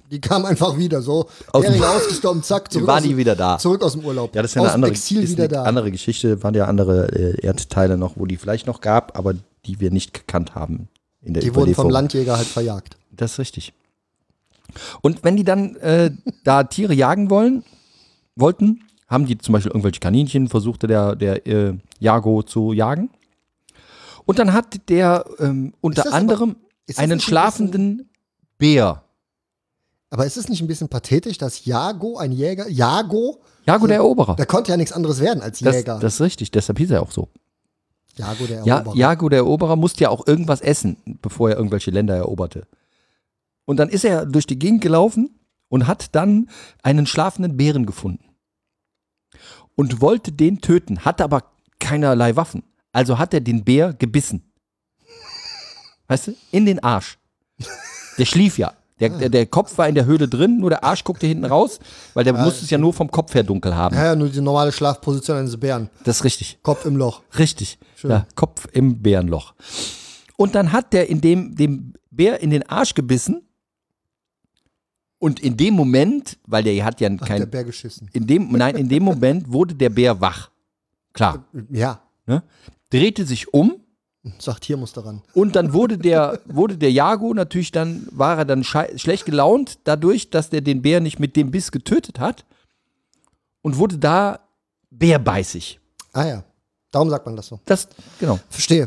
Die kam einfach wieder so. Aus dem- Heringe ausgestorben, zack, Die war nie wieder da. Zurück aus dem Urlaub. Ja, das ist ja aus eine andere, dem Exil ist wieder eine da. andere Geschichte. Waren ja andere Erdteile noch, wo die vielleicht noch gab, aber die wir nicht gekannt haben in der Die wurden vom Überlieferung. Landjäger halt verjagt. Das ist richtig. Und wenn die dann da Tiere jagen wollten, haben die zum Beispiel irgendwelche Kaninchen, versuchte der Jago zu jagen. Und dann hat der unter das anderem ist das einen nicht ein schlafenden Bär. Aber ist es nicht ein bisschen pathetisch, dass Jago, ein Jäger, Jago, Jago der Eroberer. der konnte ja nichts anderes werden als Das Jäger. ist richtig, deshalb hieß er auch so. Jago, der Ja, Eroberer. Jago der Eroberer musste ja auch irgendwas essen, bevor er irgendwelche Länder eroberte. Und dann ist er durch die Gegend gelaufen und hat dann einen schlafenden Bären gefunden. Und wollte den töten, hatte aber keinerlei Waffen. Also hat er den Bär gebissen. Weißt du? In den Arsch. Der schlief ja. Der Kopf war in der Höhle drin, nur der Arsch guckte hinten raus, weil der musste es ja nur vom Kopf her dunkel haben. Ja, nur die normale Schlafposition eines Bären. Das ist richtig. Kopf im Loch. Richtig. Schön. Ja, Kopf im Bärenloch. Und dann hat der dem Bär in den Arsch gebissen. Und in dem Moment, weil der hat ja Hat der kein. Bär geschissen. In dem Moment wurde der Bär wach. Klar. Ja, Ne? Drehte sich um. sagt, hier muss daran. Und dann wurde der Jago natürlich war er dann schlecht gelaunt dadurch, dass der den Bär nicht mit dem Biss getötet hat und wurde da bärbeißig. Ah ja, darum sagt man das so. Das, genau. Verstehe.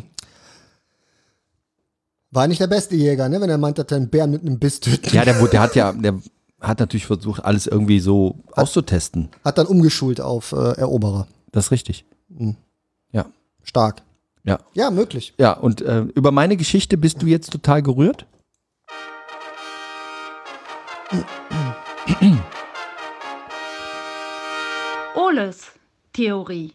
War nicht der beste Jäger, ne, wenn er meint, dass er einen Bären mit einem Biss töten. Ja, der hat natürlich versucht, alles irgendwie so auszutesten. Hat dann umgeschult auf Eroberer. Das ist richtig. Ja. Stark. Ja. Ja, möglich. Ja, und über meine Geschichte bist du jetzt total gerührt? Oles Theorie.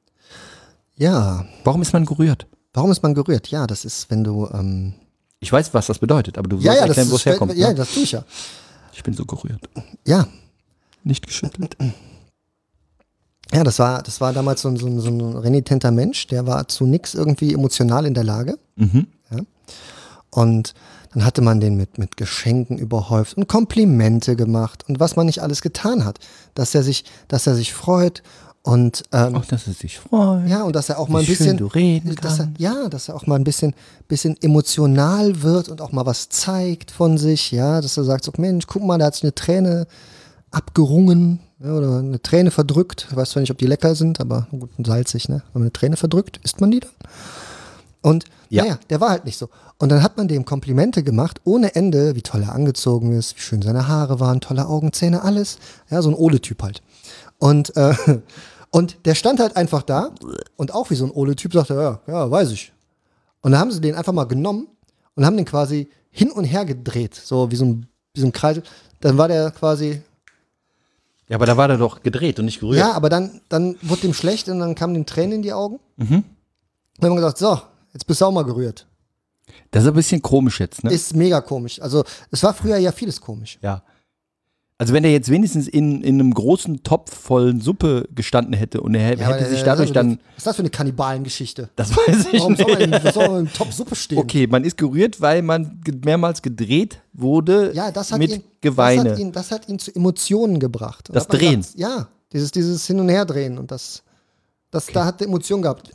Ja, Warum ist man gerührt? warum ist man gerührt? Ja, das ist, wenn du. Ich weiß, was das bedeutet, aber du Ja, sollst ja, das erklären, wo es ist, herkommt. ja, ne? das tue ich ja. Ich bin so gerührt. Ja, Nicht geschüttelt. ja, das war damals so ein renitenter Mensch, der war zu nix irgendwie emotional in der Lage. Mhm. Ja. Und dann hatte man den mit Geschenken überhäuft und Komplimente gemacht und was man nicht alles getan hat, dass er sich freut und Auch, dass es sich freut. ja, und dass er auch mal ein Wie schön bisschen, du reden dass er, kannst. ja, dass er auch mal ein bisschen emotional wird und auch mal was zeigt von sich, ja, dass er sagt so, Mensch, guck mal, da hat sich eine Träne abgerungen, ja, oder eine Träne verdrückt. Ich weiß zwar nicht, ob die lecker sind, aber gut, salzig, ne? Wenn man eine Träne verdrückt, isst man die dann. Und Ja. naja, der war halt nicht so. Und dann hat man dem Komplimente gemacht, ohne Ende, wie toll er angezogen ist, wie schön seine Haare waren, tolle Augenzähne, alles. Ja, so ein Ole-Typ halt. Und der stand halt einfach da und auch wie so ein Ole-Typ sagte, ja, weiß ich. Und dann haben sie den einfach mal genommen und haben den quasi hin und her gedreht, so wie so ein Kreis. Dann war der quasi, Ja, aber da war der doch gedreht und nicht gerührt. ja, aber dann wurde dem schlecht und dann kamen den Tränen in die Augen. Und dann haben wir gesagt, so, jetzt bist du auch mal gerührt. Das ist ein bisschen komisch jetzt, ne? Ist mega komisch. Also es war früher ja vieles komisch. Ja. Also wenn der jetzt wenigstens in einem großen Topf vollen Suppe gestanden hätte und er hätte sich dadurch dann, Was ist das für eine Kannibalengeschichte? das weiß ich Warum soll man nicht. in so einem Topf Suppe stehen? Okay, man ist gerührt, weil man mehrmals gedreht wurde Ja, das hat mit ihn, Geweine. Das hat ihn zu Emotionen gebracht. Und Das hat man Drehen. gesagt, ja, dieses Hin- und Herdrehen und da hat er Emotionen gehabt.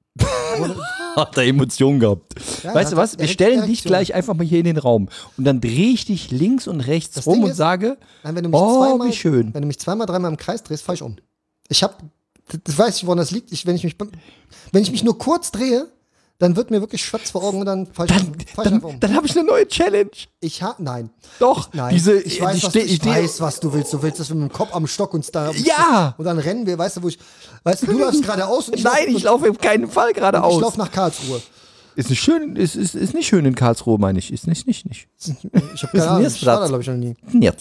Hat er Emotionen gehabt. Ja, Weißt du was? er Wir hat stellen dich Reaktion. gleich einfach mal hier in den Raum und dann drehe ich dich links und rechts Das rum Ding und ist, sage, Nein, wenn du mich oh, wie schön. Wenn du mich zweimal, dreimal im Kreis drehst, fahr ich um. Das weiß ich, woran das liegt. Wenn ich mich nur kurz drehe, dann wird mir wirklich schwarz vor Augen und dann fahr ich einfach um. Dann habe ich eine neue Challenge. Nein. Doch, Nein, ich weiß, was du willst. Du willst, dass wir mit dem Kopf am Stock uns da. Ja! Und dann rennen wir, weißt du, du läufst geradeaus und Nein, ich laufe auf keinen Fall Ich geradeaus. laufe nach Karlsruhe. Ist nicht schön, ist nicht schön in Karlsruhe, meine ich. Ist nicht. Ich habe keine Ahnung, ich war da, glaube ich, noch nie.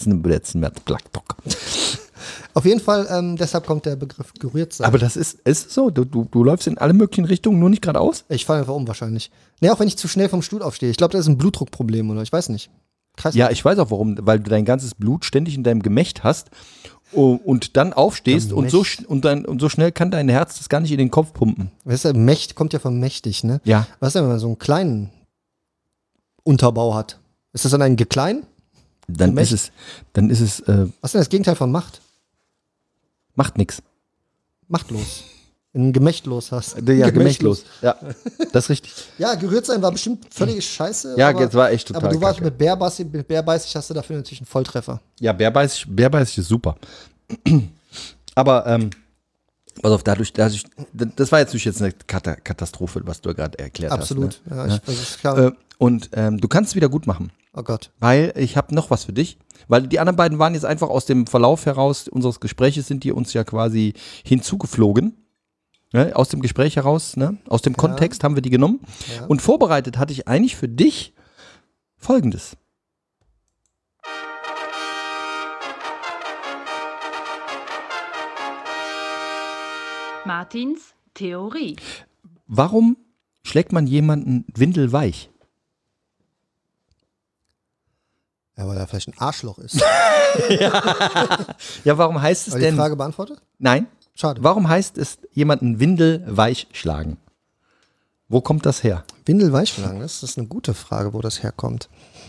Auf jeden Fall, deshalb kommt der Begriff gerührt sein. Aber das ist so. Du läufst in alle möglichen Richtungen, nur nicht geradeaus. Ich falle einfach um wahrscheinlich. Nee, auch wenn ich zu schnell vom Stuhl aufstehe. Ich glaube, das ist ein Blutdruckproblem oder ich weiß nicht. Krass. Ja, ich weiß auch warum, weil du dein ganzes Blut ständig in deinem Gemächt hast und dann aufstehst und so schnell kann dein Herz das gar nicht in den Kopf pumpen. Weißt du, Mächt kommt ja von mächtig, ne? Ja. Was ist denn, wenn man so einen kleinen Unterbau hat? Ist das dann ein Geklein? Dann ist es, Was ist denn das Gegenteil von Macht? macht nichts. Machtlos. Wenn du ein Gemächt los hast. Ja, gemächtlos. Ja, das ist richtig. Ja, gerührt sein war bestimmt völlige Scheiße. Ja, das war echt total Aber du warst kacke. mit Bärbeißig hast du dafür natürlich einen Volltreffer. Ja, Bärbeißig ist super. Aber, pass auf, dadurch, das war jetzt eine Katastrophe, was du gerade erklärt Absolut. hast. Ne? Ja, das ist klar. Und du kannst es wieder gut machen. Oh Gott. Weil ich habe noch was für dich. Weil die anderen beiden waren jetzt einfach aus dem Verlauf heraus unseres Gespräches, sind die uns ja quasi hinzugeflogen. Ne? Aus dem Gespräch heraus, ne? Aus dem Kontext haben wir die genommen. Ja. Und vorbereitet hatte ich eigentlich für dich Folgendes. Martins Theorie. Warum schlägt man jemanden windelweich? Ja, weil er vielleicht ein Arschloch ist. Ja, warum heißt es War die denn? Frage beantwortet? Nein. Schade. Warum heißt es jemanden windelweich schlagen? Wo kommt das her? Windelweich schlagen, das ist eine gute Frage, wo das herkommt.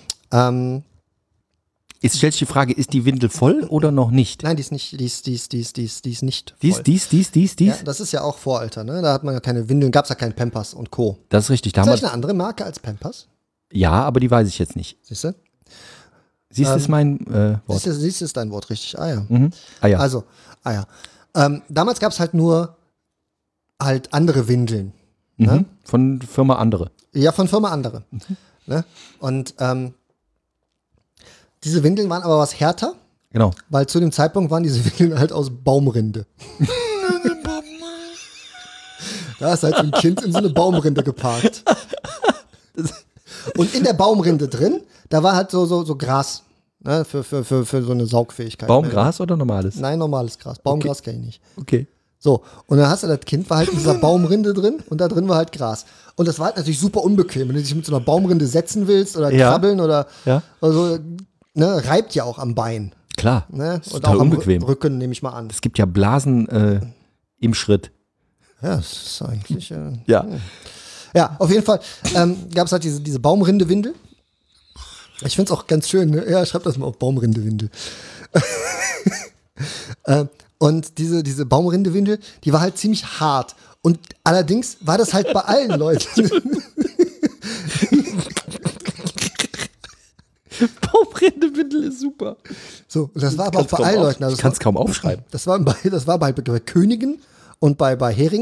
Jetzt stellt sich die Frage, ist die Windel voll oder noch nicht? Nein, die ist nicht, die ist nicht voll. Dies? Ja, das ist ja auch Voralter, ne? Da hat man ja keine Windeln, gab es ja keinen Pampers und Co. Das ist richtig. Da Ist haben das wir, eine andere Marke als Pampers? ja, aber die weiß ich jetzt nicht. Siehst du? Siehst du, ist mein Wort. Siehst du, ist dein Wort richtig. Ah ja. Mhm. Ah ja. Also, damals gab es halt nur halt andere Windeln. Ne? Von Firma andere. Ja, von Firma andere. Ne? Und diese Windeln waren aber was härter, Genau. weil zu dem Zeitpunkt waren diese Windeln halt aus Baumrinde. Da ist halt so ein Kind in so eine Baumrinde geparkt. Und in der Baumrinde drin, da war halt so Gras, ne, für so eine Saugfähigkeit. Baumgras oder normales? Nein, normales Gras. Baumgras kenne ich nicht. Okay. So, und dann hast du das Kind, war halt in dieser Baumrinde drin und da drin war halt Gras. Und das war halt natürlich super unbequem, wenn du dich mit so einer Baumrinde setzen willst oder Ja. krabbeln oder Ja. so, ne, reibt ja auch am Bein. Klar. Ne? Das ist Und total auch am unbequem. Rücken, nehme ich mal an. Es gibt ja Blasen im Schritt. Ja, das ist eigentlich. Ja. Ja, auf jeden Fall gab es halt diese Baumrindewindel. Ich finde es auch ganz schön, ne? Ja, schreib das mal auf Baumrindewindel. Und diese Baumrindewindel, die war halt ziemlich hart. Und allerdings war das halt bei allen Leuten. Baumrindewindel ist super. So, und das war aber auch bei allen Leuten. Also Ich kann es kaum aufschreiben. das war bei Königen und bei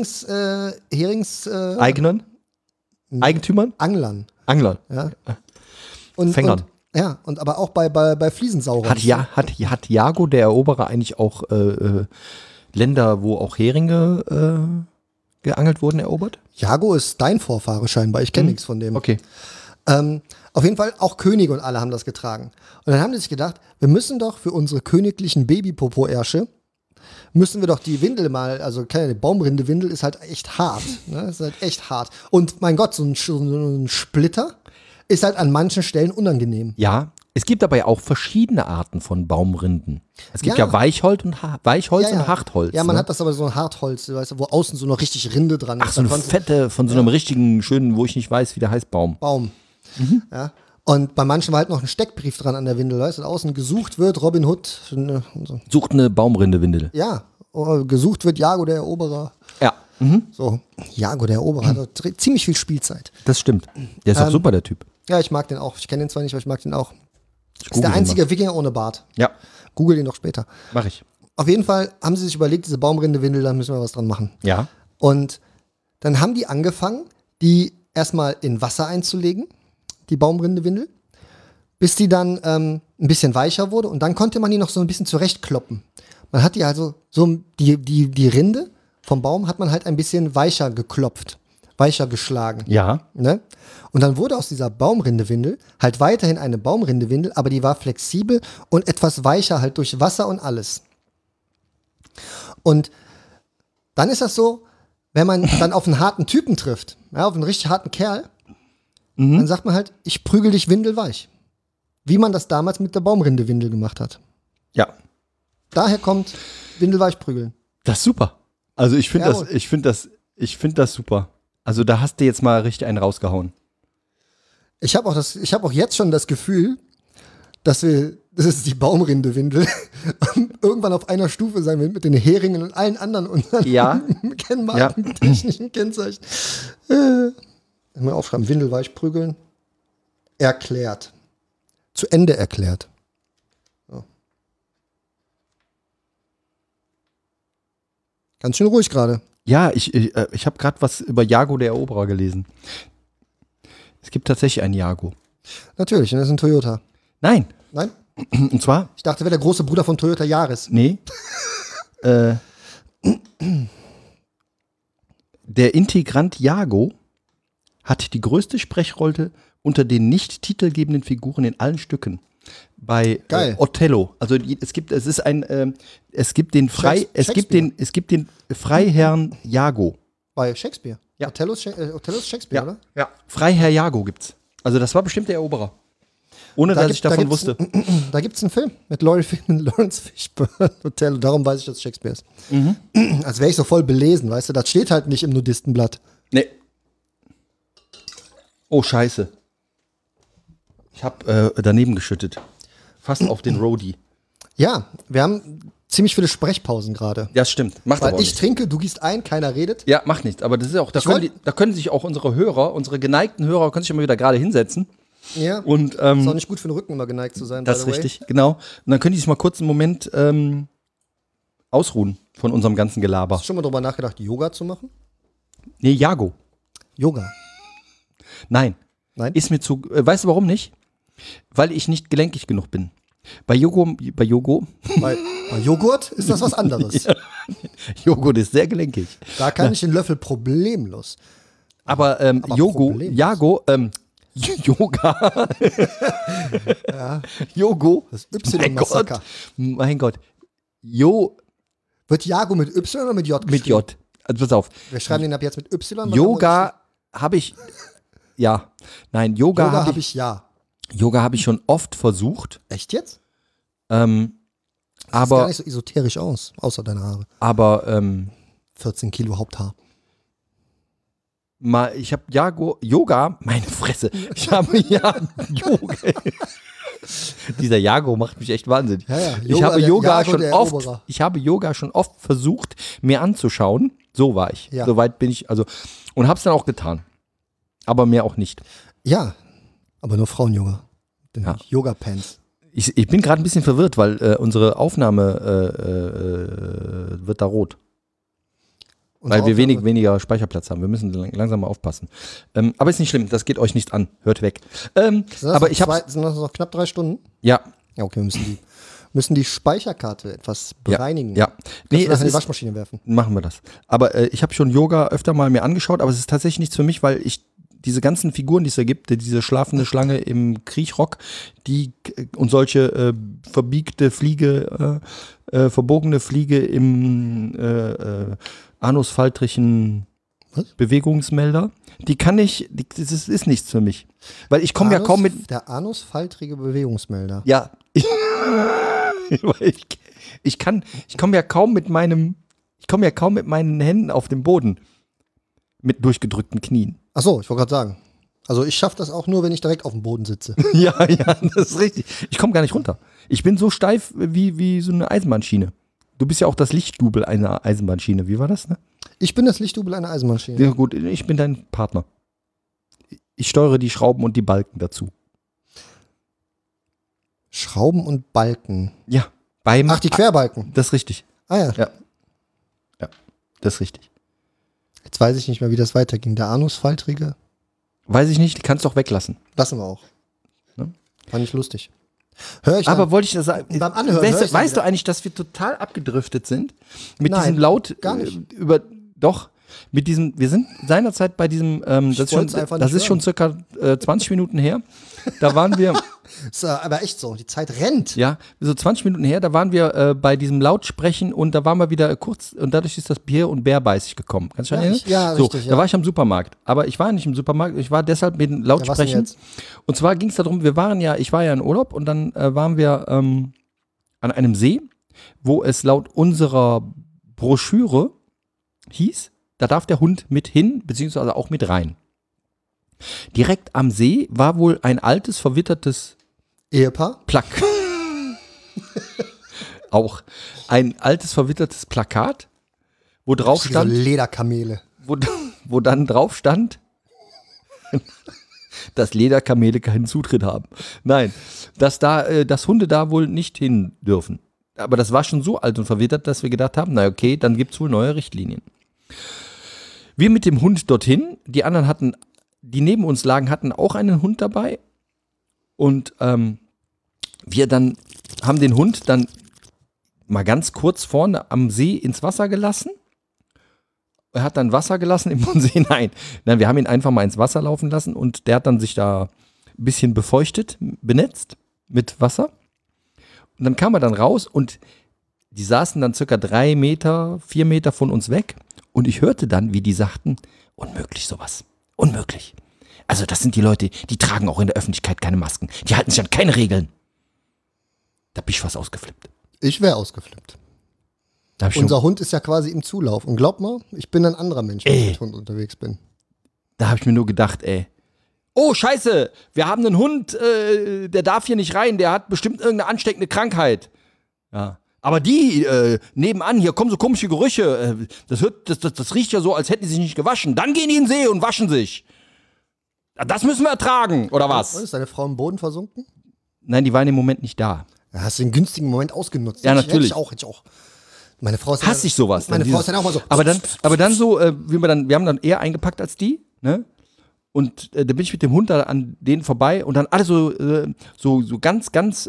Eignern? Eigentümern? Anglern. Anglern. Ja. Und, Fängern. Und aber auch bei Fliesensaurern. Hat Jago, der Eroberer, eigentlich auch Länder, wo auch Heringe geangelt wurden, erobert? Jago ist dein Vorfahre scheinbar. Ich kenne nichts von dem. Okay. Auf jeden Fall, auch Könige und alle haben das getragen. Und dann haben die sich gedacht, wir müssen doch für unsere königlichen Babypopo-Ärsche, müssen wir doch die Windel mal, also keine Baumrindewindel ist halt echt hart. Ne? Ist halt echt hart. Und mein Gott, so ein Splitter ist halt an manchen Stellen unangenehm. Ja, es gibt aber ja auch verschiedene Arten von Baumrinden. Es gibt Ja. ja Weichholz und Hartholz. Ja, man ne? hat das aber so ein Hartholz, weißt du, wo außen so noch richtig Rinde dran ist. Ach, so eine Da konntest- fette, von so einem richtigen, schönen, wo ich nicht weiß, wie der heißt, Baum. Baum. Ja. Und bei manchen war halt noch ein Steckbrief dran an der Windel, weißt du, außen gesucht wird, Robin Hood. Und so. Sucht eine Baumrindewindel. Ja, gesucht wird Jago der Eroberer. Ja, So, Jago der Eroberer hat ziemlich viel Spielzeit. das stimmt. Der ist auch super, der Typ. Ja, ich mag den auch. Ich kenne den zwar nicht, aber ich mag den auch. Ist google der den einzige Wikinger ohne Bart. Ja, Google den doch später. mach ich. Auf jeden Fall haben sie sich überlegt, diese Baumrindewindel, da müssen wir was dran machen. Ja. Und dann haben die angefangen, die erstmal in Wasser einzulegen, die Baumrindewindel, bis die dann ein bisschen weicher wurde und dann konnte man die noch so ein bisschen zurechtkloppen. Man hat die also so, die Rinde vom Baum hat man halt ein bisschen weicher geklopft, weicher geschlagen. Ja. Ne? Und dann wurde aus dieser Baumrindewindel halt weiterhin eine Baumrindewindel, aber die war flexibel und etwas weicher halt durch Wasser und alles. Und dann ist das so, wenn man dann auf einen harten Typen trifft, ja, auf einen richtig harten Kerl, dann sagt man halt, ich prügel dich windelweich. Wie man das damals mit der Baumrindewindel gemacht hat. Ja. Daher kommt windelweich prügeln. Das ist super. Also ich finde Jawohl. ich finde das super. Also da hast du jetzt mal richtig einen rausgehauen. Ich habe auch jetzt schon das Gefühl, das ist die Baumrindewindel, irgendwann auf einer Stufe sein wird mit den Heringen und allen anderen unseren Kennmarken, technischen Kennzeichen. Mal aufschreiben, Windelweich prügeln. Erklärt. Zu Ende erklärt. So. Ganz schön ruhig gerade. Ja, ich habe gerade was über Jago der Eroberer gelesen. Es gibt tatsächlich einen Jago. Natürlich, und das ist ein Toyota. Nein. Nein? Und zwar? Ich dachte, wäre der große Bruder von Toyota Yaris. Nee. Der Integrant Jago hat die größte Sprechrolle unter den nicht titelgebenden Figuren in allen Stücken. Bei Othello. Also es gibt den Freiherrn Jago. Bei Shakespeare. Ja. Othello ist Shakespeare, oder? Ja. Freiherr Jago gibt's. Also das war bestimmt der Eroberer. Ohne dass ich davon wusste. Da gibt es einen Film mit Lawrence Fishburne, Othello. Darum weiß ich, dass es Shakespeare ist. Mhm. Als wäre ich so voll belesen, weißt du? Das steht halt nicht im Nudistenblatt. Nee. Oh, scheiße. Ich habe daneben geschüttet. Fast auf den Roadie. Ja, wir haben ziemlich viele Sprechpausen gerade. Ja, stimmt. Macht Weil aber auch ich nichts. trinke, du gießt ein, keiner redet. Ja, macht nichts. Aber das ist ja auch, da können sich auch unsere Hörer, unsere geneigten Hörer, können sich immer wieder gerade hinsetzen. Ja. Und, Ist auch nicht gut für den Rücken, immer geneigt zu sein. das ist richtig, genau. Und dann können die sich mal kurz einen Moment ausruhen von unserem ganzen Gelaber. Hast du schon mal drüber nachgedacht, Yoga zu machen? Nee, Jago. Yoga. Nein. Nein? Ist mir zu. Weißt du warum nicht? Weil ich nicht gelenkig genug bin. Bei Bei Joghurt ist das was anderes. Ja. Joghurt ist sehr gelenkig. Da kann ich den Löffel problemlos. Aber problemlos. Yoga. Ja. Jogo. Das Mein Y-Massaker. Gott. Mein Gott. Wird Jago mit Y oder mit J geschrieben? Mit J. Also pass auf. Wir schreiben den ab jetzt mit Y. Yoga habe ich. Ja. Nein, Yoga habe ich. ja. Yoga habe ich schon oft versucht. Echt jetzt? Aber. Sieht gar nicht so esoterisch aus, außer deine Haare. Aber 14 Kilo Haupthaar. ich habe Yoga, meine Fresse, ich habe Yoga. Dieser Jago macht mich echt wahnsinnig. Ja, Ich habe Yoga schon der oft, Eroberer. versucht, mir anzuschauen. So war ich. Ja. So weit bin ich, und habe es dann auch getan. Aber mehr auch nicht. Ja, aber nur Frauen-Yoga. Ja. Yoga-Pants. Ich bin gerade ein bisschen verwirrt, weil unsere Aufnahme wird da rot. Weil wir weniger Speicherplatz haben. Wir müssen langsam mal aufpassen. Aber ist nicht schlimm, das geht euch nicht an. Hört weg. Sind Aber das noch knapp 3 Stunden? Ja. Ja, okay, wir müssen die Speicherkarte etwas bereinigen. Ja. Nee, das in die ist, Waschmaschine werfen. machen wir das. Aber ich habe schon Yoga öfter mal mir angeschaut, aber es ist tatsächlich nichts für mich, weil ich diese ganzen Figuren, die es da gibt, diese schlafende Schlange im Kriechrock, und solche verbiegte Fliege, verbogene Fliege im anusfaltrigen Bewegungsmelder, die kann ich, das ist nichts für mich. Weil ich komme ja kaum mit. Der anusfaltrige Bewegungsmelder. Ja. Ich komme ja kaum mit meinen Händen auf dem Boden. Mit durchgedrückten Knien. Achso, ich wollte gerade sagen. Also ich schaffe das auch nur, wenn ich direkt auf dem Boden sitze. Ja, das ist richtig. Ich komme gar nicht runter. Ich bin so steif wie so eine Eisenbahnschiene. Du bist ja auch das Lichtdubel einer Eisenbahnschiene. Wie war das, ne? Ich bin das Lichtdubel einer Eisenbahnschiene. Ja, gut, ich bin dein Partner. Ich steuere die Schrauben und die Balken dazu. Schrauben und Balken. Ja. Ach, die Querbalken. Das ist richtig. Ah ja. Ja, das ist richtig. Jetzt weiß ich nicht mehr, wie das weiterging. Der anusfaltrige. Weiß ich nicht, kannst doch weglassen. Lassen wir auch. Ne? Fand ich lustig. Hör ich Aber an. wollte ich das sagen? Beim Anhören Weißt du eigentlich, dass wir total abgedriftet sind? Mit Nein, diesem Laut gar nicht. Mit diesem, wir sind seinerzeit bei diesem, das ist schon circa 20 Minuten her. Da waren wir, Ist aber echt so, die Zeit rennt. ja, so 20 Minuten her, da waren wir bei diesem Lautsprechen und da waren wir wieder kurz und dadurch ist das Bier und Bärbeißig gekommen. Kannst du dich erinnern? Ja, so, richtig. da war ich am Supermarkt. Aber ich war nicht im Supermarkt, ich war deshalb mit dem Lautsprechen. was denn jetzt? Und zwar ging es darum, ich war ja in Urlaub und dann waren wir an einem See, wo es laut unserer Broschüre hieß, da darf der Hund mit hin, beziehungsweise auch mit rein. Direkt am See war wohl ein altes, verwittertes Ehepaar? Auch ein altes, verwittertes Plakat, wo drauf So stand, Lederkamele. wo dann drauf stand, dass Lederkamele keinen Zutritt haben. Nein, dass Hunde da wohl nicht hin dürfen. Aber das war schon so alt und verwittert, dass wir gedacht haben, na okay, dann gibt es wohl neue Richtlinien. Wir mit dem Hund dorthin, die anderen die neben uns lagen, hatten auch einen Hund dabei. Und wir dann haben den Hund dann mal ganz kurz vorne am See ins Wasser gelassen. Er hat dann Wasser gelassen im See. Nein, wir haben ihn einfach mal ins Wasser laufen lassen und der hat dann sich da ein bisschen befeuchtet, benetzt mit Wasser. Und dann kam er dann raus und die saßen dann circa 3 Meter, 4 Meter von uns weg. Und ich hörte dann, wie die sagten, unmöglich sowas, unmöglich. Also das sind die Leute, die tragen auch in der Öffentlichkeit keine Masken. Die halten sich an keine Regeln. Da bin ich fast ausgeflippt. Ich wäre ausgeflippt. Unser Hund ist ja quasi im Zulauf. Und glaub mal, ich bin ein anderer Mensch, wenn ich mit Hund unterwegs bin. Da habe ich mir nur gedacht, oh scheiße, wir haben einen Hund, der darf hier nicht rein, der hat bestimmt irgendeine ansteckende Krankheit. Ja. Aber die nebenan, hier kommen so komische Gerüche, das riecht ja so, als hätten die sich nicht gewaschen. Dann gehen die in den See und waschen sich. Das müssen wir ertragen, oder was? Und ist deine Frau im Boden versunken? Nein, die waren im Moment nicht da. Ja, hast du den günstigen Moment ausgenutzt? Ja, natürlich. Hätte ich auch. Meine Frau ist Hasse ich sowas. Meine Frau ist dann auch mal so. Aber dann so, wir haben dann eher eingepackt als die, ne? Und da bin ich mit dem Hund da an denen vorbei und dann alle so ganz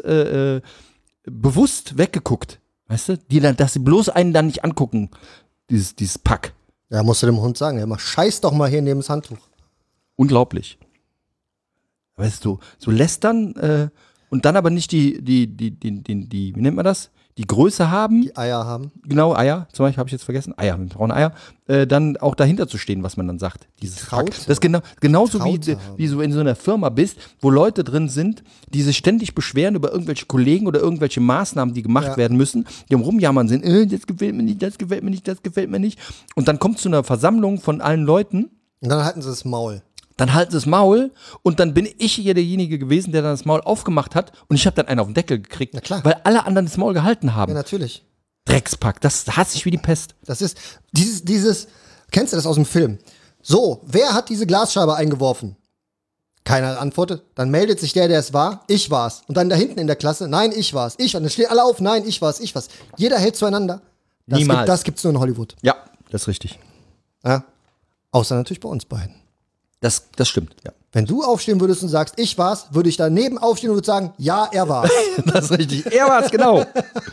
bewusst weggeguckt. Weißt du? Dass sie bloß einen dann nicht angucken, dieses Pack. Ja, musst du dem Hund sagen, scheiß doch mal hier neben das Handtuch. Unglaublich. Weißt du, so lästern und dann aber nicht die, wie nennt man das? Die Größe haben. Die Eier haben. Genau, Eier, zum Beispiel habe ich jetzt vergessen. Eier, wir brauchen Eier. Dann auch dahinter zu stehen, was man dann sagt. Dieses Traute. Pack. Das ist genauso wie so in so einer Firma bist, wo Leute drin sind, die sich ständig beschweren über irgendwelche Kollegen oder irgendwelche Maßnahmen, die gemacht werden müssen, die am Rumjammern sind, das gefällt mir nicht, das gefällt mir nicht, das gefällt mir nicht. Und dann kommt zu einer Versammlung von allen Leuten. Und dann halten sie das Maul. Dann halten sie das Maul und dann bin ich hier derjenige gewesen, der dann das Maul aufgemacht hat und ich habe dann einen auf den Deckel gekriegt, Na klar. weil alle anderen das Maul gehalten haben. Ja, natürlich. Dreckspack, das hasse ich wie die Pest. Das ist dieses, kennst du das aus dem Film? So, wer hat diese Glasscheibe eingeworfen? Keiner antwortet. Dann meldet sich der es war. Ich war's. Und dann da hinten in der Klasse, nein, ich war's. Und dann stehen alle auf, nein, ich war's. Jeder hält zueinander. Niemals. Das gibt's nur in Hollywood. Ja, das ist richtig. Ja. Außer natürlich bei uns beiden. Das stimmt, ja. Wenn du aufstehen würdest und sagst, ich war's, würde ich daneben aufstehen und würde sagen, ja, er war's. Das ist richtig. Er war's, genau.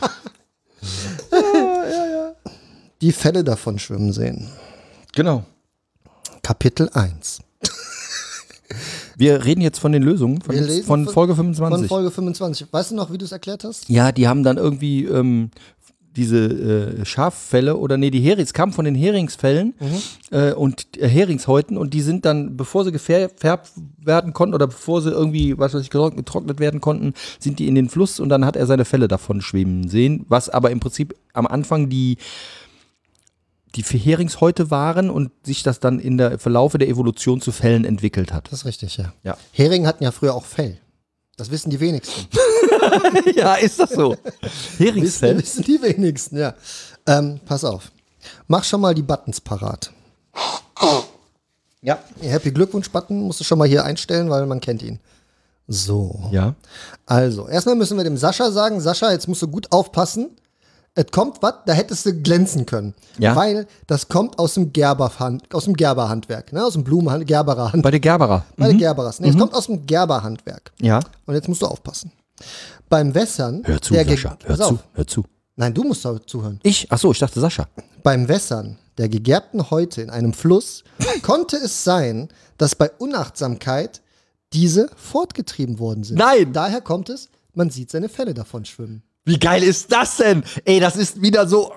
Die Fälle davon schwimmen sehen. Genau. Kapitel 1. Wir reden jetzt von den Lösungen von Folge 25. Von Folge 25. Weißt du noch, wie du es erklärt hast? Ja, die haben dann irgendwie diese Schaffälle oder es kam von den Heringsfällen und Heringshäuten und die sind dann, bevor sie gefärbt werden konnten oder bevor sie irgendwie, getrocknet werden konnten, sind die in den Fluss und dann hat er seine Fälle davon schwimmen sehen, was aber im Prinzip am Anfang die Heringshäute waren und sich das dann im Verlaufe der Evolution zu Fellen entwickelt hat. Das ist richtig, ja. Ja. Heringe hatten ja früher auch Fell. Das wissen die wenigsten. Ja, ist das so? Heringsfell? Wissen die wenigsten, ja. Pass auf. Mach schon mal die Buttons parat. Ja. Happy Glückwunsch-Button musst du schon mal hier einstellen, weil man kennt ihn. So. Ja. Also, erstmal müssen wir dem Sascha sagen, Sascha, jetzt musst du gut aufpassen. Es kommt was, da hättest du glänzen können. Ja. Weil das kommt aus dem Gerberhandwerk, ne? Aus dem Gerberer-Handwerk. Bei der Gerberer. Bei den Gerberers. Ne? Es kommt aus dem Gerberhandwerk. Ja. Und jetzt musst du aufpassen. Beim Wässern. Hör zu, Sascha. Hör zu. Nein, du musst da zuhören. Ich dachte Sascha. Beim Wässern der gegerbten Häute in einem Fluss konnte es sein, dass bei Unachtsamkeit diese fortgetrieben worden sind. Nein! Daher kommt es, man sieht seine Fälle davon schwimmen. Wie geil ist das denn? Ey, das ist wieder so.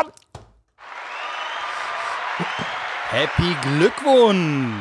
Happy Glückwunsch!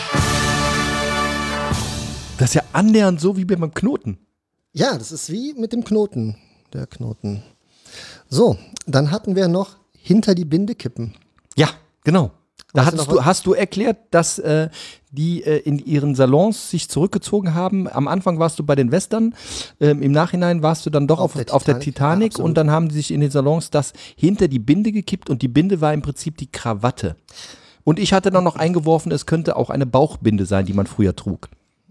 Das ist ja annähernd so wie beim Knoten. Ja, das ist wie mit dem Knoten. Der Knoten. So, dann hatten wir noch hinter die Binde kippen. Ja, genau. Da Weißt du noch was? hast du erklärt, dass die in ihren Salons sich zurückgezogen haben. Am Anfang warst du bei den Western, im Nachhinein warst du dann doch auf der Titanic Ja, und dann haben sie sich in den Salons das hinter die Binde gekippt und die Binde war im Prinzip die Krawatte. Und ich hatte dann noch eingeworfen, es könnte auch eine Bauchbinde sein, die man früher trug.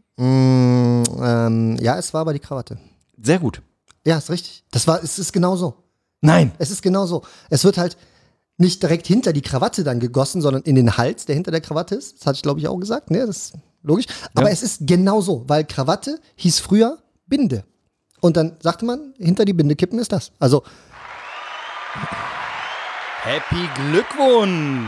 Ja, es war aber die Krawatte. Sehr gut. Ja, ist richtig. Es ist genau so. Nein. Es ist genau so. Es wird halt nicht direkt hinter die Krawatte dann gegossen, sondern in den Hals, der hinter der Krawatte ist. Das hatte ich, glaube ich, auch gesagt. Ne, das ist logisch. Aber es ist genau so, weil Krawatte hieß früher Binde. Und dann sagte man, hinter die Binde kippen ist das. Also, Happy Glückwunsch!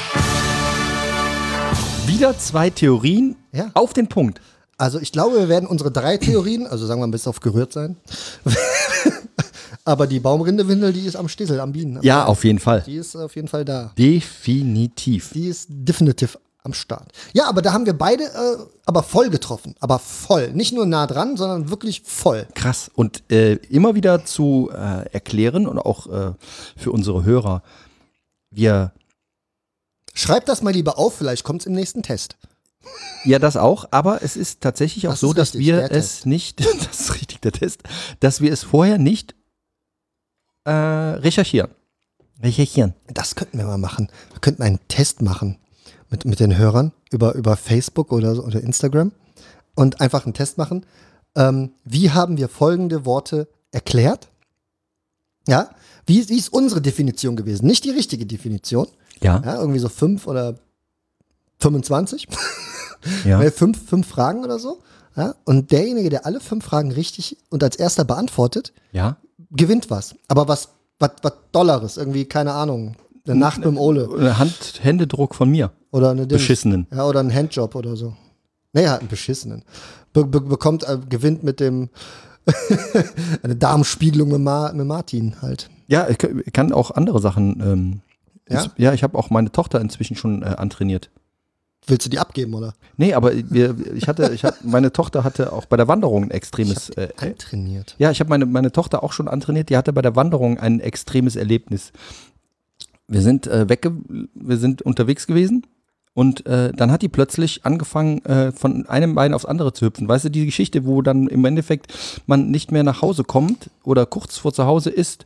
Wieder 2 Theorien Ja. auf den Punkt. also ich glaube, wir werden unsere 3 Theorien, also sagen wir mal bis auf gerührt sein. Aber die Baumrindewindel, die ist am Stissel, am Bienen. Ja, auf jeden Fall. Die ist auf jeden Fall da. Definitiv. Die ist definitiv am Start. Ja, aber da haben wir beide aber voll getroffen. Aber voll. Nicht nur nah dran, sondern wirklich voll. Krass. Und immer wieder zu erklären und auch für unsere Hörer, Schreibt das mal lieber auf, vielleicht kommt es im nächsten Test. ja, das auch, aber es ist tatsächlich auch Das so, ist dass richtig, wir der es Test. nicht, das ist richtig der Test, dass wir es vorher nicht recherchieren. Das könnten wir mal machen. Wir könnten einen Test machen mit den Hörern über Facebook oder Instagram und einfach einen Test machen. Wie haben wir folgende Worte erklärt? Ja, wie ist unsere Definition gewesen? Nicht die richtige Definition. Ja, Ja, irgendwie so 5 oder 25. ja. 5 Fragen oder so. Ja, und derjenige, der alle 5 Fragen richtig und als erster beantwortet, Ja. gewinnt was. Aber was Dolleres, irgendwie, keine Ahnung. Eine Nacht mit dem Ole Händedruck von mir. oder eine Dings. Beschissenen. Ja, oder einen Handjob oder so. Naja, einen beschissenen. Bekommt, gewinnt mit dem eine Darmspiegelung mit Martin halt. Ja, ich kann auch andere Sachen. Ja? Ja, ich habe auch meine Tochter inzwischen schon antrainiert. Willst du die abgeben, oder? Nee, aber meine Tochter hatte auch bei der Wanderung ein extremes. Antrainiert. Ja, ich habe meine Tochter auch schon antrainiert. Die hatte bei der Wanderung ein extremes Erlebnis. Wir sind wir sind unterwegs gewesen und dann hat die plötzlich angefangen, von einem Bein aufs andere zu hüpfen. Weißt du, die Geschichte, wo dann im Endeffekt man nicht mehr nach Hause kommt oder kurz vor zu Hause ist,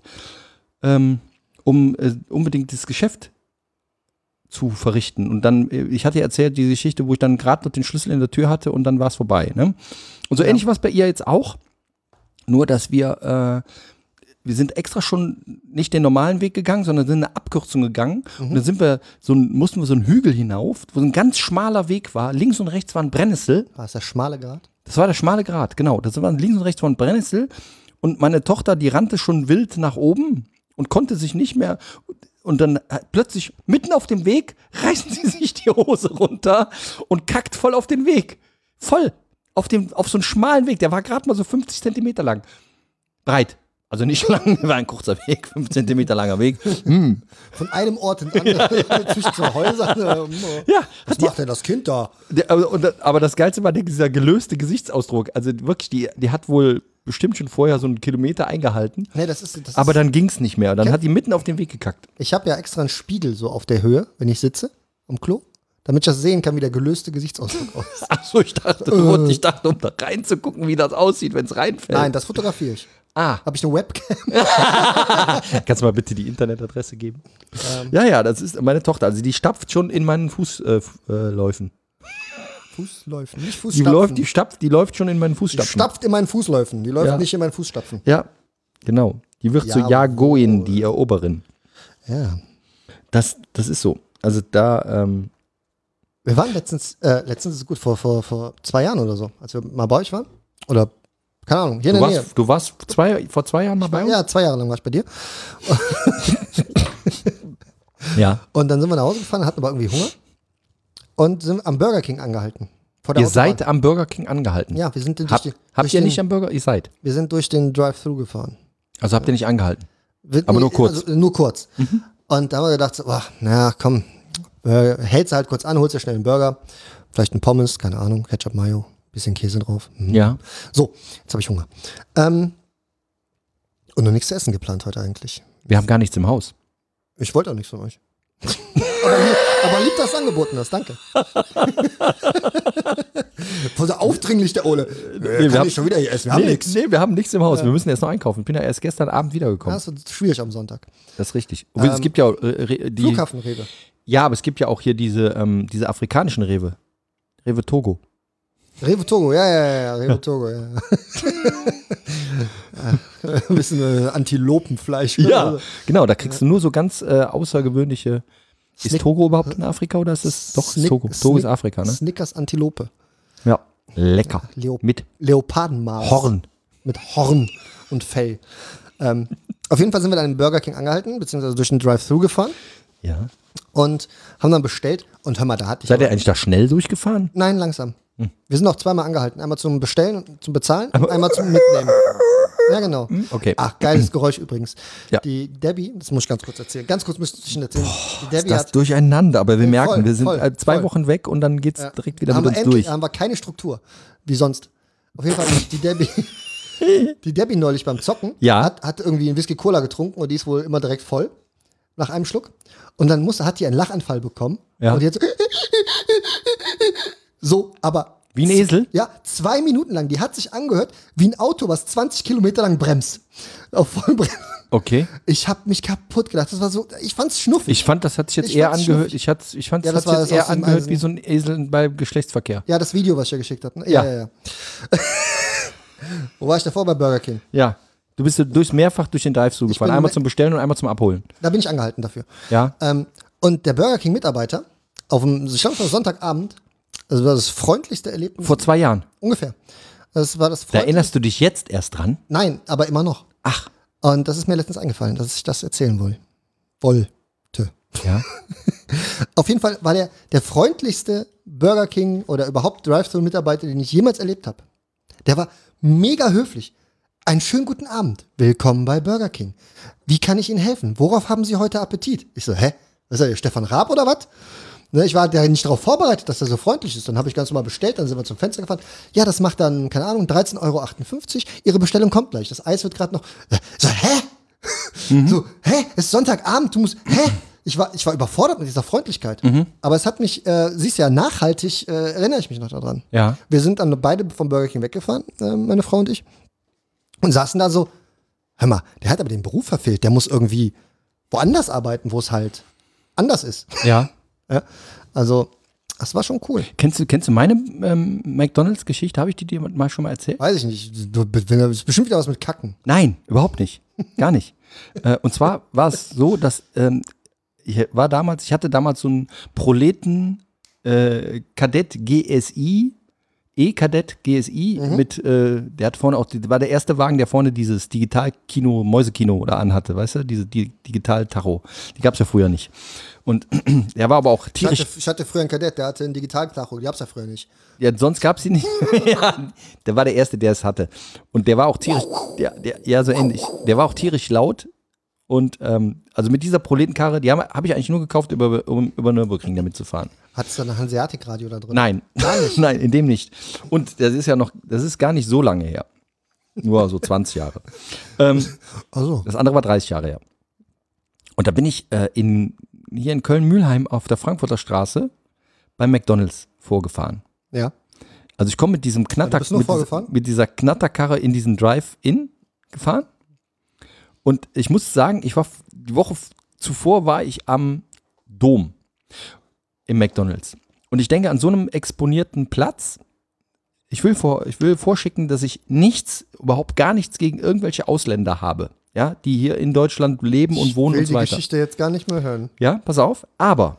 um unbedingt das Geschäft zu verrichten. Und dann, ich hatte ja erzählt, die Geschichte, wo ich dann gerade noch den Schlüssel in der Tür hatte und dann war es vorbei. Ne? Und so ähnlich war es bei ihr jetzt auch. Nur, dass wir sind extra schon nicht den normalen Weg gegangen, sondern sind eine Abkürzung gegangen. Und dann mussten wir so einen Hügel hinauf, wo so ein ganz schmaler Weg war. Links und rechts waren Brennnessel. War es der schmale Grat? Das war der schmale Grat, genau. Das waren links und rechts waren Brennnessel. Und meine Tochter, die rannte schon wild nach oben und konnte sich nicht mehr. Und dann plötzlich mitten auf dem Weg reißt sie sich die Hose runter und kackt voll auf den Weg. Voll. Auf so einen schmalen Weg. Der war gerade mal so 50 Zentimeter lang. Breit. Also nicht lang, war ein kurzer Weg, 5 Zentimeter langer Weg. Von einem Ort in den anderen, zwischen zwei Häusern. Ja, Was macht denn das Kind da? aber das Geilste war dieser gelöste Gesichtsausdruck. Also wirklich, die hat wohl bestimmt schon vorher so einen Kilometer eingehalten. Nee, Aber dann ging es nicht mehr. Dann hat die mitten auf den Weg gekackt. Ich habe ja extra einen Spiegel so auf der Höhe, wenn ich sitze, am Klo, damit ich das sehen kann, wie der gelöste Gesichtsausdruck aussieht. Achso, ich dachte, um da reinzugucken, wie das aussieht, wenn es reinfällt. Nein, das fotografiere ich. Ah, Habe ich eine Webcam? kannst du mal bitte die Internetadresse geben? Ja, das ist meine Tochter. Also die stapft schon in meinen Fußläufen. Fußläufen, nicht Die Fußstapfen. die läuft schon in meinen Die Fußstapfen. stapft in meinen Fußläufen. Die läuft Ja. nicht in meinen Fußstapfen. Ja, genau. Die wird zur Jagoin, die Eroberin. Ja. Das ist so. Also da, Wir waren letztens ist gut, vor 2 Jahren oder so, als wir mal bei euch waren. Oder, keine Ahnung, hier in der Nähe. du warst vor 2 Jahren mal bei uns? Ja, 2 Jahre lang war ich bei dir. Ja. Und dann sind wir nach Hause gefahren, hatten aber irgendwie Hunger. Und sind am Burger King angehalten. Vor der Ihr Autobahn. seid am Burger King angehalten. Ja, wir sind durch Habt durch ihr den, nicht am Burger? Ihr seid. Wir sind durch den Drive-Thru gefahren. Also habt ihr nicht angehalten. Aber nur kurz. Also nur kurz. Und da haben wir gedacht, so, na komm, hältst du halt kurz an, holst dir schnell einen Burger, vielleicht einen Pommes, keine Ahnung, Ketchup, Mayo, bisschen Käse drauf. Ja. So, jetzt habe ich Hunger. Und noch nichts zu essen geplant heute eigentlich. Wir haben gar nichts im Haus. Ich wollte auch nichts von euch. Aber lieb, dass du angeboten hast, danke. Voll so aufdringlich, der Ole. Kann ich schon wieder hier essen, wir haben nichts. Nee, wir haben nichts im Haus. Wir müssen erst noch einkaufen. Ich bin ja erst gestern Abend wiedergekommen. Das ist schwierig am Sonntag. Das ist richtig. Es gibt ja auch, die Flughafenrewe. Ja, aber es gibt ja auch hier diese afrikanischen Rewe. Rewe Togo. Rewe Togo, ja, Rewe Togo, ja. Ein bisschen Antilopenfleisch. Ja, genau, da kriegst du nur so ganz außergewöhnliche. Ist Togo überhaupt in Afrika oder ist es doch Togo? Togo ist Afrika, ne? Snickers Antilope. Ja, lecker. Mit Leopardenmaß. Horn. Mit Horn und Fell. Auf jeden Fall sind wir dann im Burger King angehalten, beziehungsweise durch den Drive-Thru gefahren. Ja. Und haben dann bestellt. Und hör mal, da hatte ich. Seid ihr eigentlich da schnell durchgefahren? Nein, langsam. Wir sind auch zweimal angehalten. Einmal zum Bestellen und zum Bezahlen und einmal zum Mitnehmen. Ja, genau. Okay. Ach, geiles Geräusch übrigens. Ja. Die Debbie, das muss ich ganz kurz erzählen. Ganz kurz müsste ich Ihnen erzählen. Die Debbie Das hat durcheinander, aber wir merken, voll, wir sind voll, 2 voll. Wochen weg und dann geht's direkt wieder haben mit wir uns endlich, durch. haben wir keine Struktur, wie sonst. Auf jeden Fall hat die Debbie neulich beim Zocken Ja. hat irgendwie einen Whisky Cola getrunken und die ist wohl immer direkt voll nach einem Schluck. Und dann hat die einen Lachanfall bekommen. Ja. Und die hat so, aber Wie ein Esel? ja, 2 Minuten lang. Die hat sich angehört wie ein Auto, was 20 Kilometer lang bremst. Auf Vollbremse. Okay. Ich habe mich kaputt gedacht. Das war so, ich fand's schnuffig. Ich fand, das hat sich jetzt Ich eher fand's angehört. schnuffig. Ich fand, Ja, das das hat war sich jetzt das eher aus dem angehört Eisen. wie so ein Esel beim Geschlechtsverkehr. Ja, das Video, was ich ja geschickt habe. Ne? Ja. Wo war ich davor bei Burger King? Ja. Du bist mehrfach durch den Drive-Thru gefahren. bin Einmal zum Bestellen und einmal zum Abholen. Da bin ich angehalten dafür. Ja. Und der Burger King-Mitarbeiter, ich glaube, das war Sonntagabend, das war das freundlichste Erlebnis. Vor 2 Jahren. Ungefähr. Das war das Da freundlichste. erinnerst du dich jetzt erst dran? Nein, aber immer noch. Ach. Und das ist mir letztens eingefallen, dass ich das erzählen wollte. Ja. Auf jeden Fall war der freundlichste Burger King oder überhaupt Drive-Thru-Mitarbeiter, den ich jemals erlebt habe. Der war mega höflich. Einen schönen guten Abend. Willkommen bei Burger King. Wie kann ich Ihnen helfen? Worauf haben Sie heute Appetit? Ich so, hä? Was ist das, Stefan Raab oder was? Ne, ich war ja nicht darauf vorbereitet, dass er so freundlich ist. Dann habe ich ganz normal bestellt, dann sind wir zum Fenster gefahren. Ja, das macht dann, keine Ahnung, 13,58 Euro. Ihre Bestellung kommt gleich. Das Eis wird gerade noch. So, hä? So, hä? Es ist Sonntagabend, du musst. Hä? Ich war überfordert mit dieser Freundlichkeit. Aber es hat mich, siehst du ja, nachhaltig erinnere ich mich noch daran. Ja. Wir sind dann beide vom Burger King weggefahren, meine Frau und ich. Und saßen da so, hör mal, der hat aber den Beruf verfehlt. Der muss irgendwie woanders arbeiten, wo es halt anders ist. Ja. Ja, also, das war schon cool. Kennst du meine McDonalds-Geschichte? Habe ich die dir mal schon mal erzählt? Weiß ich nicht. Das ist bestimmt wieder was mit Kacken. Nein, überhaupt nicht. Gar nicht. Und zwar war es so, dass ich hatte damals so einen Proleten Kadett GSI, E-Kadett GSI mit, der hat vorne auch, war der erste Wagen, der vorne dieses Digital-Kino, Mäusekino oder anhatte, weißt du, diese Digital-Tacho. Die gab es ja früher nicht. Und der war aber auch tierisch. Ich hatte früher einen Kadett, der hatte einen Digitaltacho, die gab's ja früher nicht. Ja, sonst gab es sie nicht. Ja, der war der Erste, der es hatte. Und der war auch tierisch, ja, so ähnlich. Der war auch tierisch laut. Und also mit dieser Proletenkarre, die habe ich eigentlich nur gekauft, über Nürburgring damit zu fahren. Hattest du ein Hanseatic-Radio da drin? Nein, nein, in dem nicht. Und das ist gar nicht so lange her. Nur so 20 Jahre. Also. Das andere war 30 Jahre her. Und da bin ich hier in Köln-Mühlheim auf der Frankfurter Straße beim McDonalds vorgefahren. Ja. Also ich komme mit diesem mit dieser Knatterkarre in diesen Drive-In gefahren. Und ich muss sagen, die Woche zuvor war ich am Dom im McDonalds. Und ich denke, an so einem exponierten Platz, ich will vorschicken, dass ich überhaupt gar nichts gegen irgendwelche Ausländer habe, ja, die hier in Deutschland leben und wohnen und so weiter. Ich will die Geschichte jetzt gar nicht mehr hören. Ja, pass auf. Aber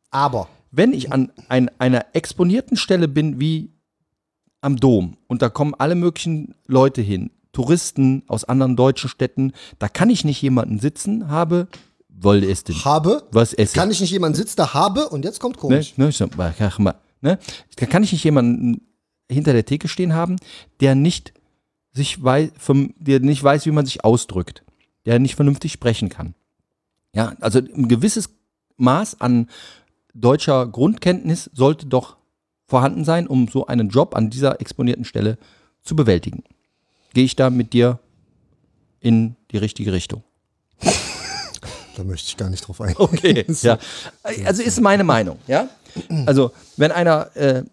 wenn ich an einer exponierten Stelle bin wie am Dom und da kommen alle möglichen Leute hin, Touristen aus anderen deutschen Städten, da kann ich nicht jemanden sitzen, wollte es denn? Was esse? Kann ich nicht jemanden sitzen, da habe und jetzt kommt komisch. Da kann ich nicht jemanden hinter der Theke stehen haben, der nicht weiß, wie man sich ausdrückt, der nicht vernünftig sprechen kann. Ja, also ein gewisses Maß an deutscher Grundkenntnis sollte doch vorhanden sein, um so einen Job an dieser exponierten Stelle zu bewältigen. Gehe ich da mit dir in die richtige Richtung? Da möchte ich gar nicht drauf eingehen. Okay, ja. Also ist meine Meinung, ja. Also wenn einer,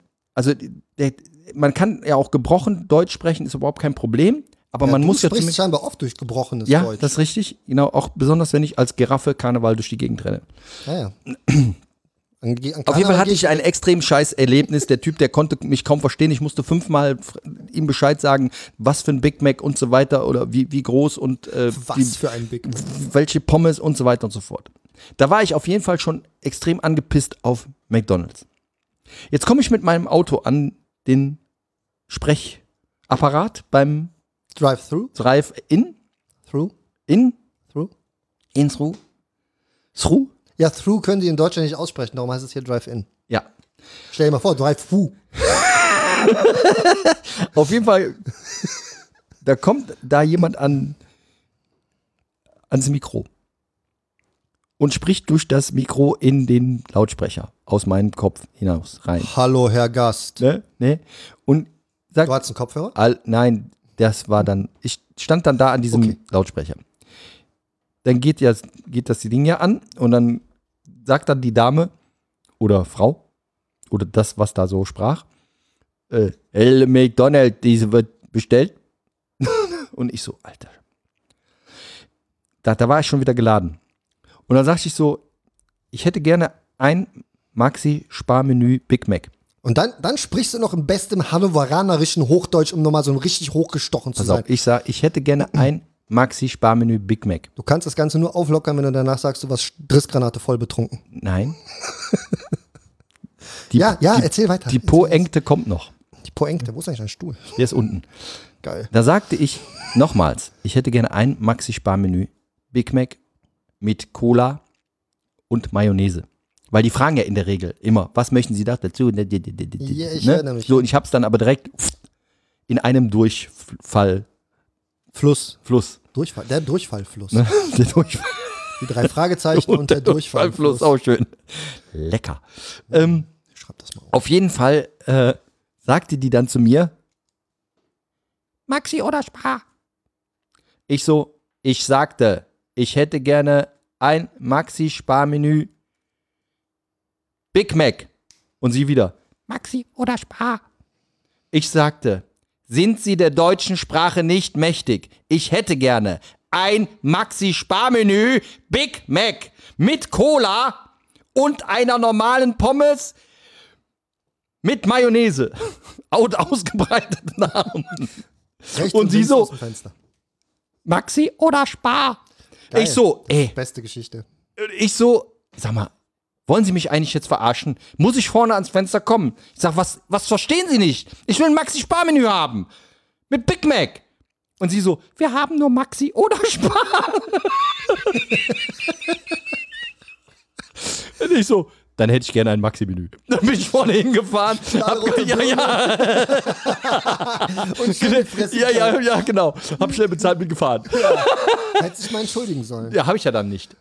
man kann ja auch gebrochen Deutsch sprechen, ist überhaupt kein Problem. Aber man muss ja sprichst scheinbar oft durch gebrochenes ja, Deutsch. das ist richtig. Genau, auch besonders, wenn ich als Giraffe Karneval durch die Gegend renne. Ja. Auf jeden Fall hatte ich ein extrem scheiß Erlebnis. Der Typ, der konnte mich kaum verstehen. Ich musste 5-mal ihm Bescheid sagen, was für ein Big Mac und so weiter oder wie groß und für ein Big Mac? welche Pommes und so weiter und so fort. Da war ich auf jeden Fall schon extrem angepisst auf McDonald's. Jetzt komme ich mit meinem Auto an den Sprechapparat beim Drive-Thru? Drive-In? Through? In? Through? In-Through? Through? Ja, Through können die in Deutschland nicht aussprechen, darum heißt es hier Drive-In. Ja. Stell dir mal vor, Drive-Thru. Auf jeden Fall, da kommt da jemand ans Mikro und spricht durch das Mikro in den Lautsprecher aus meinem Kopf hinaus rein. Hallo, Herr Gast. Ne? Und sagt, Du hattest einen Kopfhörer? Nein, das war dann, ich stand dann da an diesem Lautsprecher. Dann geht das Ding ja an und dann sagt dann die Dame oder Frau oder das, was da so sprach, McDonald's, diese wird bestellt. Und ich so, Alter. Da war ich schon wieder geladen. Und dann sagte ich so, ich hätte gerne ein Maxi-Sparmenü Big Mac. Und dann sprichst du noch im besten hannoveranerischen Hochdeutsch, um nochmal so richtig hochgestochen zu Pass sein. auf, ich sag, ich hätte gerne ein Maxi-Sparmenü Big Mac. Du kannst das Ganze nur auflockern, wenn du danach sagst, du warst Drissgranate voll betrunken. Nein. Erzähl weiter. Die Poengte kommt noch. Die Poengte, wo ist eigentlich dein Stuhl? Der ist unten. Geil. Da sagte ich nochmals, ich hätte gerne ein Maxi-Sparmenü Big Mac mit Cola und Mayonnaise. Weil die fragen ja in der Regel immer, was möchten Sie da dazu? Ja, ich erinnere mich. So, und ich hab's dann aber direkt in einem Durchfall. Fluss. Durchfall, der Durchfallfluss. Ne? Der Durchfall. Die 3 Fragezeichen und der Durchfallfluss. Auch schön. Lecker. Schreib das mal auf. Auf jeden Fall sagte die dann zu mir, Maxi oder Spar? Ich sagte, ich hätte gerne ein Maxi-Sparmenü Big Mac. Und sie wieder, Maxi oder Spar? Ich sagte, sind Sie der deutschen Sprache nicht mächtig? Ich hätte gerne ein Maxi-Sparmenü Big Mac mit Cola und einer normalen Pommes mit Mayonnaise. Ausgebreiteten Armen. Rechts Und sie links so, aus dem Fenster. Maxi oder Spar? Geil. Ich so, Beste Geschichte. Sag mal, wollen Sie mich eigentlich jetzt verarschen? Muss ich vorne ans Fenster kommen? Ich sag, was verstehen Sie nicht? Ich will ein Maxi-Sparmenü haben. Mit Big Mac. Und sie so, wir haben nur Maxi oder Spar. Und ich so, dann hätte ich gerne ein Maxi-Menü. Dann bin ich vorne hingefahren. Und schön die Fresse. Ja, genau. Hab schnell bezahlt, bin gefahren. Hätte sich mal entschuldigen sollen. Ja, habe ich ja dann nicht.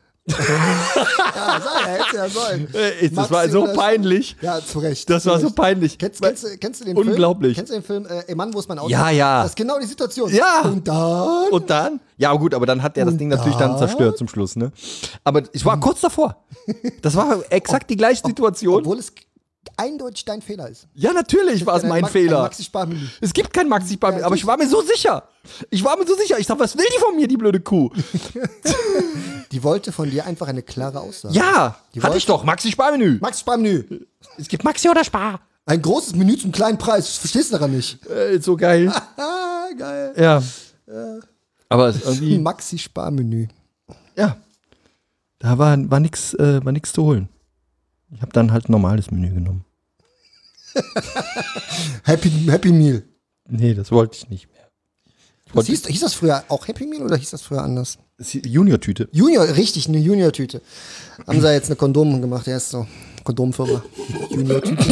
Hätte ja sollen. Das war so peinlich. Ja, zu Recht. Das war so peinlich. Kennst du den Film? Unglaublich. Kennst du den Film, ey Mann, wo ist mein Auto? Ja. Das ist genau die Situation. Ja. Und dann? Ja, gut, aber dann hat er das Ding natürlich dann zerstört zum Schluss, ne? Aber ich war kurz davor. Das war exakt die gleiche Situation. Obwohl es eindeutig dein Fehler ist. Ja, natürlich war es mein Ein Fehler. Maxi-Sparmenü. Es gibt kein Maxi-Sparmenü, aber ich war mir so sicher. Ich dachte, was will die von mir, die blöde Kuh? Die wollte von dir einfach eine klare Aussage. Ja, hatte ich doch, Maxi-Sparmenü. Maxi-Sparmenü. Es gibt Maxi oder Spar. Ein großes Menü zum kleinen Preis. Verstehst du daran nicht? So geil. Geil. Ja. Aber es irgendwie, Maxi-Sparmenü. ja, da war nix zu holen. Ich habe dann halt ein normales Menü genommen. Happy Meal. Nee, das wollte ich nicht mehr. Hieß das früher auch Happy Meal oder hieß das früher anders? Junior-Tüte. Junior, richtig, eine Junior-Tüte. Haben sie jetzt eine Kondom gemacht, der ist so. Kondomfirma. Junior-Tüte.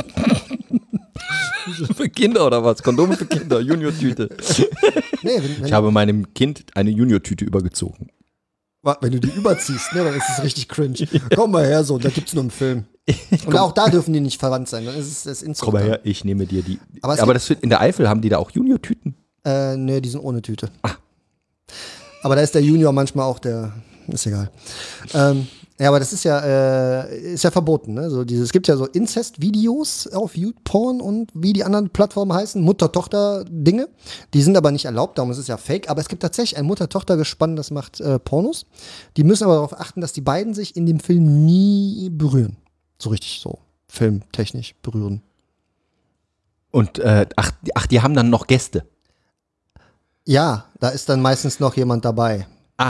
Für Kinder oder was? Kondome für Kinder, Junior-Tüte. Nee, Ich habe meinem Kind eine Junior-Tüte übergezogen. wenn du die überziehst, ne, dann ist es richtig cringe. Komm mal her, so, da gibt's nur einen Film. Und auch da dürfen die nicht verwandt sein. Dann ist es das Insult. Komm mal her, ich nehme dir die. Aber das in der Eifel haben die da auch Junior-Tüten? Ne, die sind ohne Tüte. Aber da ist der Junior manchmal auch der ist egal. Ja, aber das ist ja verboten. Ne? So es gibt ja so Inzest-Videos auf YouPorn und wie die anderen Plattformen heißen, Mutter-Tochter-Dinge. Die sind aber nicht erlaubt, darum ist es ja fake. Aber es gibt tatsächlich ein Mutter-Tochter-Gespann, das macht Pornos. Die müssen aber darauf achten, dass die beiden sich in dem Film nie berühren. So richtig so filmtechnisch berühren. Und die haben dann noch Gäste. Ja, da ist dann meistens noch jemand dabei. Ah.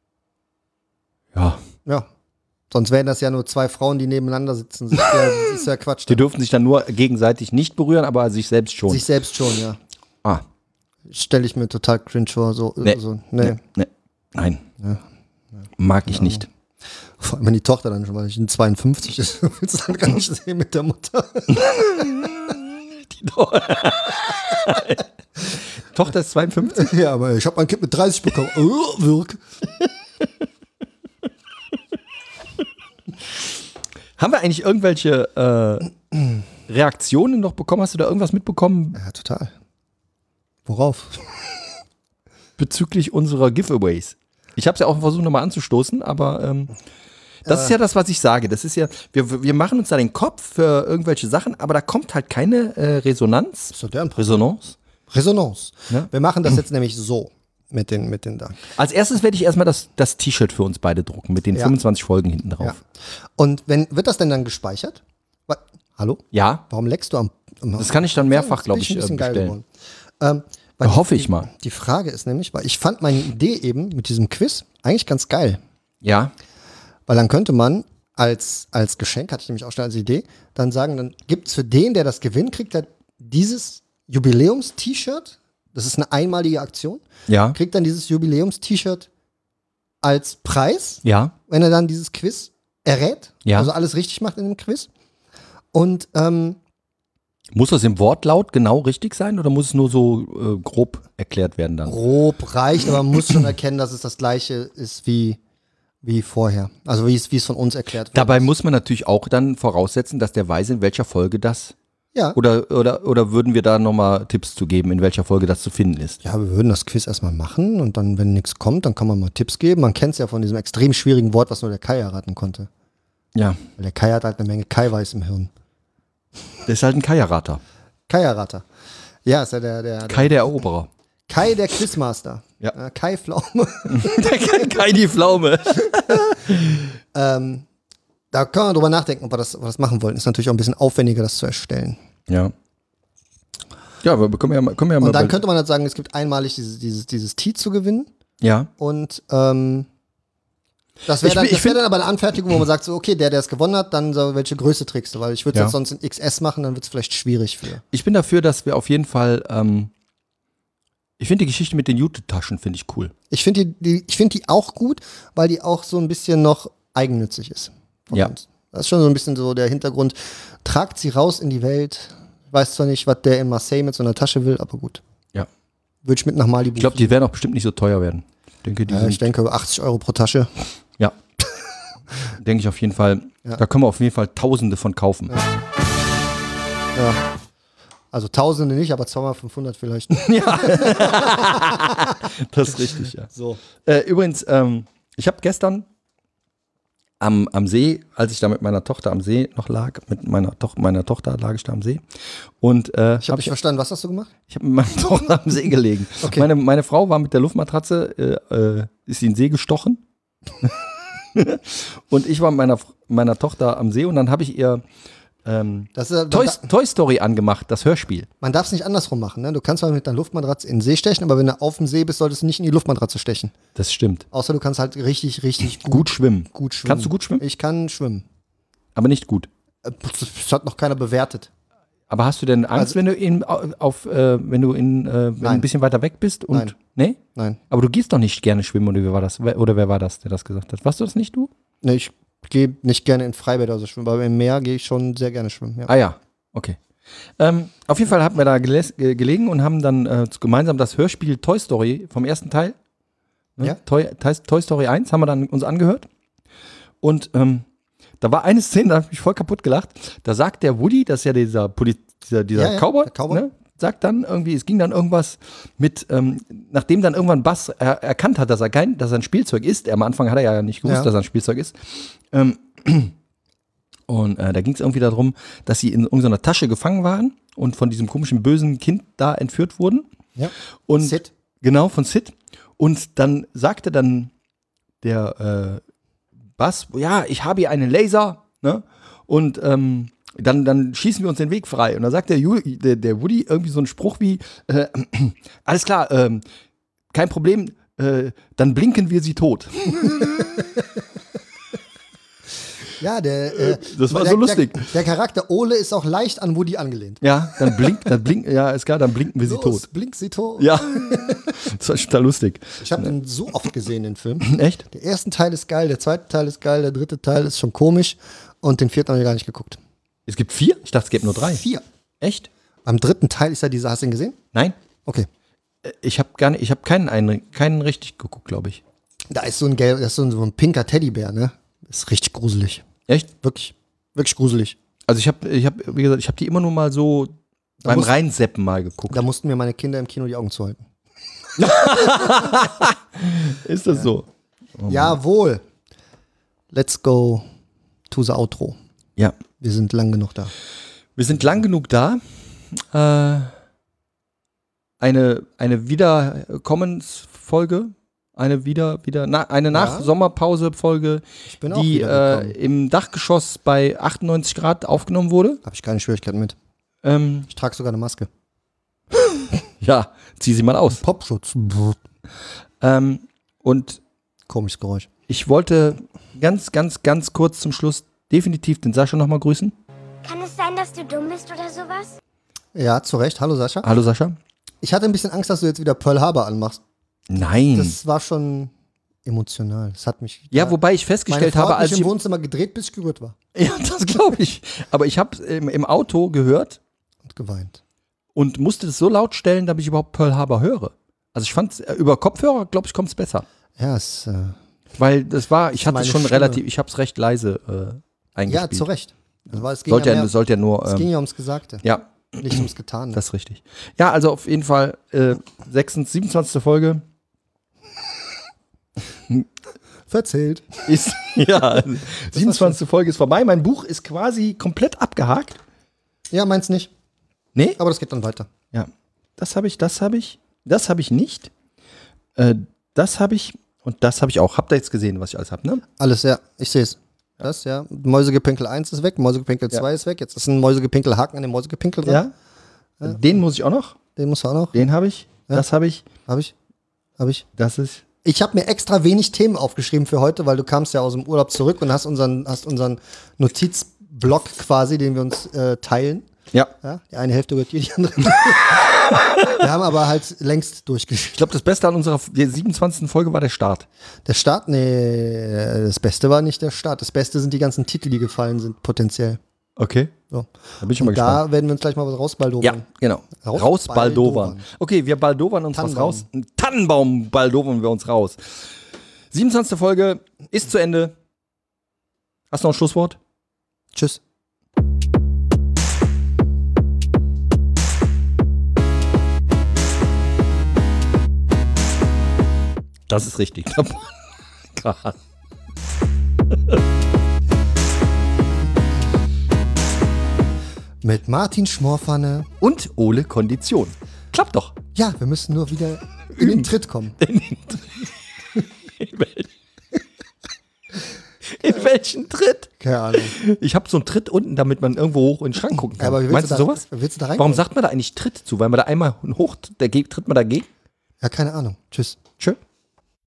Ja. Ja. Sonst wären das ja nur zwei Frauen, die nebeneinander sitzen. Das ist ja Quatsch. Die dürfen sich dann nur gegenseitig nicht berühren, aber sich selbst schon. Sich selbst schon, ja. Ah. Stelle ich mir total cringe vor. Nee. Nein. Ja. Mag ich nicht. Vor allem, wenn die Tochter dann schon mal 52 ist, willst du dann gar nicht sehen mit der Mutter. Die Tochter ist 52? Ja, aber ich habe mein Kind mit 30 bekommen. Wirk. Haben wir eigentlich irgendwelche Reaktionen noch bekommen? Hast du da irgendwas mitbekommen? Ja, total. Worauf? Bezüglich unserer Giveaways. Ich habe es ja auch versucht nochmal anzustoßen, aber das ist ja das, was ich sage. Das ist ja, wir machen uns da den Kopf für irgendwelche Sachen, aber da kommt halt keine Resonanz. So, Resonanz. Ja? Wir machen das jetzt nämlich so mit den da. Als erstes werde ich erstmal das T-Shirt für uns beide drucken, mit den 25 Folgen hinten drauf. Ja. Und wird das denn dann gespeichert? Hallo? Ja. Warum leckst du am Das kann ich dann mehrfach, glaube ich, ein bisschen geil bestellen. geworden. Weil Hoffe ich mal. Die Frage ist nämlich, weil ich fand meine Idee eben mit diesem Quiz eigentlich ganz geil. Ja. Weil dann könnte man als Geschenk, hatte ich nämlich auch schon als Idee, dann sagen, dann gibt es für den, der das gewinnt, kriegt er dieses Jubiläums-T-Shirt. Das ist eine einmalige Aktion. Ja. Kriegt dann dieses Jubiläums-T-Shirt als Preis, Ja. wenn er dann dieses Quiz errät. Ja. Also alles richtig macht in dem Quiz. Und Muss das im Wortlaut genau richtig sein oder muss es nur so grob erklärt werden dann? grob reicht, aber man muss schon erkennen, dass es das gleiche ist wie vorher. Also wie es von uns erklärt wird. Dabei muss man natürlich auch dann voraussetzen, dass der weiß, in welcher Folge das. Ja. Oder würden wir da nochmal Tipps zu geben, in welcher Folge das zu finden ist? Ja, wir würden das Quiz erstmal machen und dann, wenn nichts kommt, dann kann man mal Tipps geben. Man kennt es ja von diesem extrem schwierigen Wort, was nur der Kai erraten konnte. Ja. Weil der Kai hat halt eine Menge Kai-Weiß im Hirn. Der ist halt ein Kai-Errater. Kai-Errater. Ja, ist ja der Kai der Eroberer. Kai der Quizmaster. Ja. Kai Pflaume. Der kann Kai die Pflaume. Da kann man drüber nachdenken, ob wir das machen wollen. Ist natürlich auch ein bisschen aufwendiger, das zu erstellen. Ja. Ja, aber können wir ja mal. Und dann könnte man halt sagen, es gibt einmalig dieses Tee zu gewinnen. Ja. Und das wäre dann aber eine Anfertigung, wo man sagt, so, okay, der es gewonnen hat, dann so, welche Größe trägst du? Weil ich würde es Ja. jetzt sonst in XS machen, dann wird es vielleicht schwierig für. Ich bin dafür, dass wir auf jeden Fall. Ich finde die Geschichte mit den Jute-Taschen finde ich cool. Ich finde die auch gut, weil die auch so ein bisschen noch eigennützig ist. Von Ja. uns. Das ist schon so ein bisschen so der Hintergrund. Tragt sie raus in die Welt. Ich weiß zwar nicht, was der in Marseille mit so einer Tasche will, aber gut. Ja. Würde ich mit nach Malibu. Ich glaube, die werden auch bestimmt nicht so teuer werden. Ich denke 80 Euro pro Tasche. Ja. Denke ich auf jeden Fall. Ja. Da können wir auf jeden Fall Tausende von kaufen. Ja. Also Tausende nicht, aber 200, 500 vielleicht. Das ist richtig, ja. So. Übrigens, ich habe gestern am See, als ich da mit meiner Tochter am See noch lag, mit meiner Tochter lag ich da am See. Und Ich habe nicht verstanden, was hast du gemacht? ich habe mit meiner Tochter am See gelegen. Okay. Meine Frau war mit der Luftmatratze, ist in den See gestochen. Und ich war mit meiner Tochter am See und dann habe ich ihr Das ist, Toy Story angemacht, das Hörspiel. man darf es nicht andersrum machen. Ne? Du kannst mal mit einer Luftmatratze in den See stechen, aber wenn du auf dem See bist, solltest du nicht in die Luftmatratze stechen. Das stimmt. Außer du kannst halt richtig, richtig Gut schwimmen. gut schwimmen. Kannst du gut schwimmen? Ich kann schwimmen. Aber nicht gut. Das hat noch keiner bewertet. Aber hast du denn Angst, wenn du ein bisschen weiter weg bist? Und, Nein. Nee? Nein. Aber du gehst doch nicht gerne schwimmen, oder wie war das? Oder wer war das, der das gesagt hat? Warst du das nicht, du? Ne, ich gehe nicht gerne in Freibäder also schwimmen, aber im Meer gehe ich schon sehr gerne schwimmen. Ja. Ah ja, okay. Auf jeden Fall haben wir da gelegen und haben dann gemeinsam das Hörspiel Toy Story vom ersten Teil, ne? Ja. Toy Story 1, haben wir dann uns angehört. Und da war eine Szene, da habe ich mich voll kaputt gelacht. Da sagt der Woody, das ist ja dieser Ja, Cowboy, der Cowboy. ne? sagt dann irgendwie, es ging dann irgendwas mit, nachdem dann irgendwann Buzz erkannt hat, dass er ein Spielzeug ist. Am Anfang hat er ja nicht gewusst, dass er ein Spielzeug ist. Und da ging es irgendwie darum, dass sie in irgendeiner Tasche gefangen waren und von diesem komischen bösen Kind da entführt wurden. Ja. Und Sid. Genau, von Sid. Und dann sagte dann der Buzz, ja, ich habe hier einen Laser, ne? Und dann schießen wir uns den Weg frei. Und dann sagt der Woody irgendwie so einen Spruch wie, alles klar, kein Problem, dann blinken wir sie tot. Ja, das war so lustig. Der Charakter Ole ist auch leicht an Woody angelehnt. Ja, dann blinken wir sie tot. Blink sie tot. Ja, das war total lustig. Ich habe den so oft gesehen, den Film. Echt? Der erste Teil ist geil, der zweite Teil ist geil, der dritte Teil ist schon komisch und den vierten habe ich gar nicht geguckt. Es gibt 4? Ich dachte, es gäbe nur 3. 4. Echt? Am dritten Teil ist ja dieser, hast du ihn gesehen? Nein. Okay. Ich habe keinen richtig geguckt, glaube ich. Da ist so ein ein pinker Teddybär, ne? Ist richtig gruselig. Echt? Wirklich gruselig. Also ich habe, wie gesagt, ich habe die immer nur mal so beim Reinseppen mal geguckt. Da mussten mir meine Kinder im Kino die Augen zuhalten. Ist das so? Jawohl. Let's go to the outro. Ja. Wir sind lang genug da. Wir sind lang genug da. Eine Wiederkommensfolge, eine Nach-Sommerpause-Folge, Ich bin auch die wiedergekommen. im Dachgeschoss bei 98 Grad aufgenommen wurde. Habe ich keine Schwierigkeiten mit. Ich trage sogar eine Maske. Ja, zieh sie mal aus. Popschutz. Und Komisches Geräusch. ich wollte ganz kurz zum Schluss definitiv den Sascha nochmal grüßen. Kann es sein, dass du dumm bist oder sowas? Ja, zu Recht. Hallo Sascha. Hallo Sascha. Ich hatte ein bisschen Angst, dass du jetzt wieder Pearl Harbor anmachst. Nein. Das war schon emotional. Das hat mich. Ja, wobei ich festgestellt meine Frau habe, hat als mich ich im Wohnzimmer gedreht, bis ich gerührt war. ja, das glaube ich. Aber ich habe im Auto gehört Und geweint. und musste das so laut stellen, damit ich überhaupt Pearl Harbor höre. Also ich fand über Kopfhörer, glaube ich, kommt es besser. Ja, es. Weil das war, ich hatte meine es schon Stimme. relativ, ich habe es recht leise eingespielt. Ja, zu Recht. Es ging Sollte ja ja, mehr, sollte ja nur, es ging ja ums Gesagte, ja, nicht ums Getane. das ist richtig. Ja, also auf jeden Fall 27. Folge Verzählt. ist, ja, 27. Folge ist vorbei. Mein Buch ist quasi komplett abgehakt. Ja, meins nicht. Nee? Aber das geht dann weiter. Ja, das habe ich nicht. Das habe ich und das habe ich auch. Habt ihr jetzt gesehen, was ich alles habe, ne? Alles, ja. Ich sehe es. Das, ja. Mäusegepinkel 1 ist weg, Mäusegepinkel 2 ist weg. Jetzt ist ein Mäusegepinkel-Haken an dem Mäusegepinkel dran. Ja. Den muss ich auch noch. Den musst du auch noch. Den habe ich. Ja. Das habe ich. Hab ich. Das ist. Ich habe mir extra wenig Themen aufgeschrieben für heute, weil du kamst ja aus dem Urlaub zurück und hast unseren Notizblock quasi, den wir uns teilen. Ja. Ja, die eine Hälfte gehört dir, die andere. Wir haben aber halt längst Ich durchgeschrieben. glaube, das Beste an unserer 27. Folge war der Start. Der Start, nee, das Beste war nicht der Start. Das Beste sind die ganzen Titel, die gefallen sind, potenziell. Okay. So. Da bin ich mal Und gespannt. da werden wir uns gleich mal was rausbaldowern. Ja, genau. Rausbaldowern. Okay, wir baldowern uns was raus. Ein Tannenbaum baldowern wir uns raus. 27. Folge ist zu Ende. Hast du noch ein Schlusswort? Tschüss. Das ist richtig. Gerade. Mit Martin Schmorpfanne. Und Ole Kondition. Klappt doch. Ja, wir müssen nur wieder in den Tritt kommen. In welchen Tritt? Keine Ahnung. Ich habe so einen Tritt unten, damit man irgendwo hoch in den Schrank gucken kann. Aber wie Meinst du sowas? Willst du da rein? Warum sagt man da eigentlich Tritt zu? Weil man da einmal hoch, tritt man dagegen? Ja, keine Ahnung. Tschüss.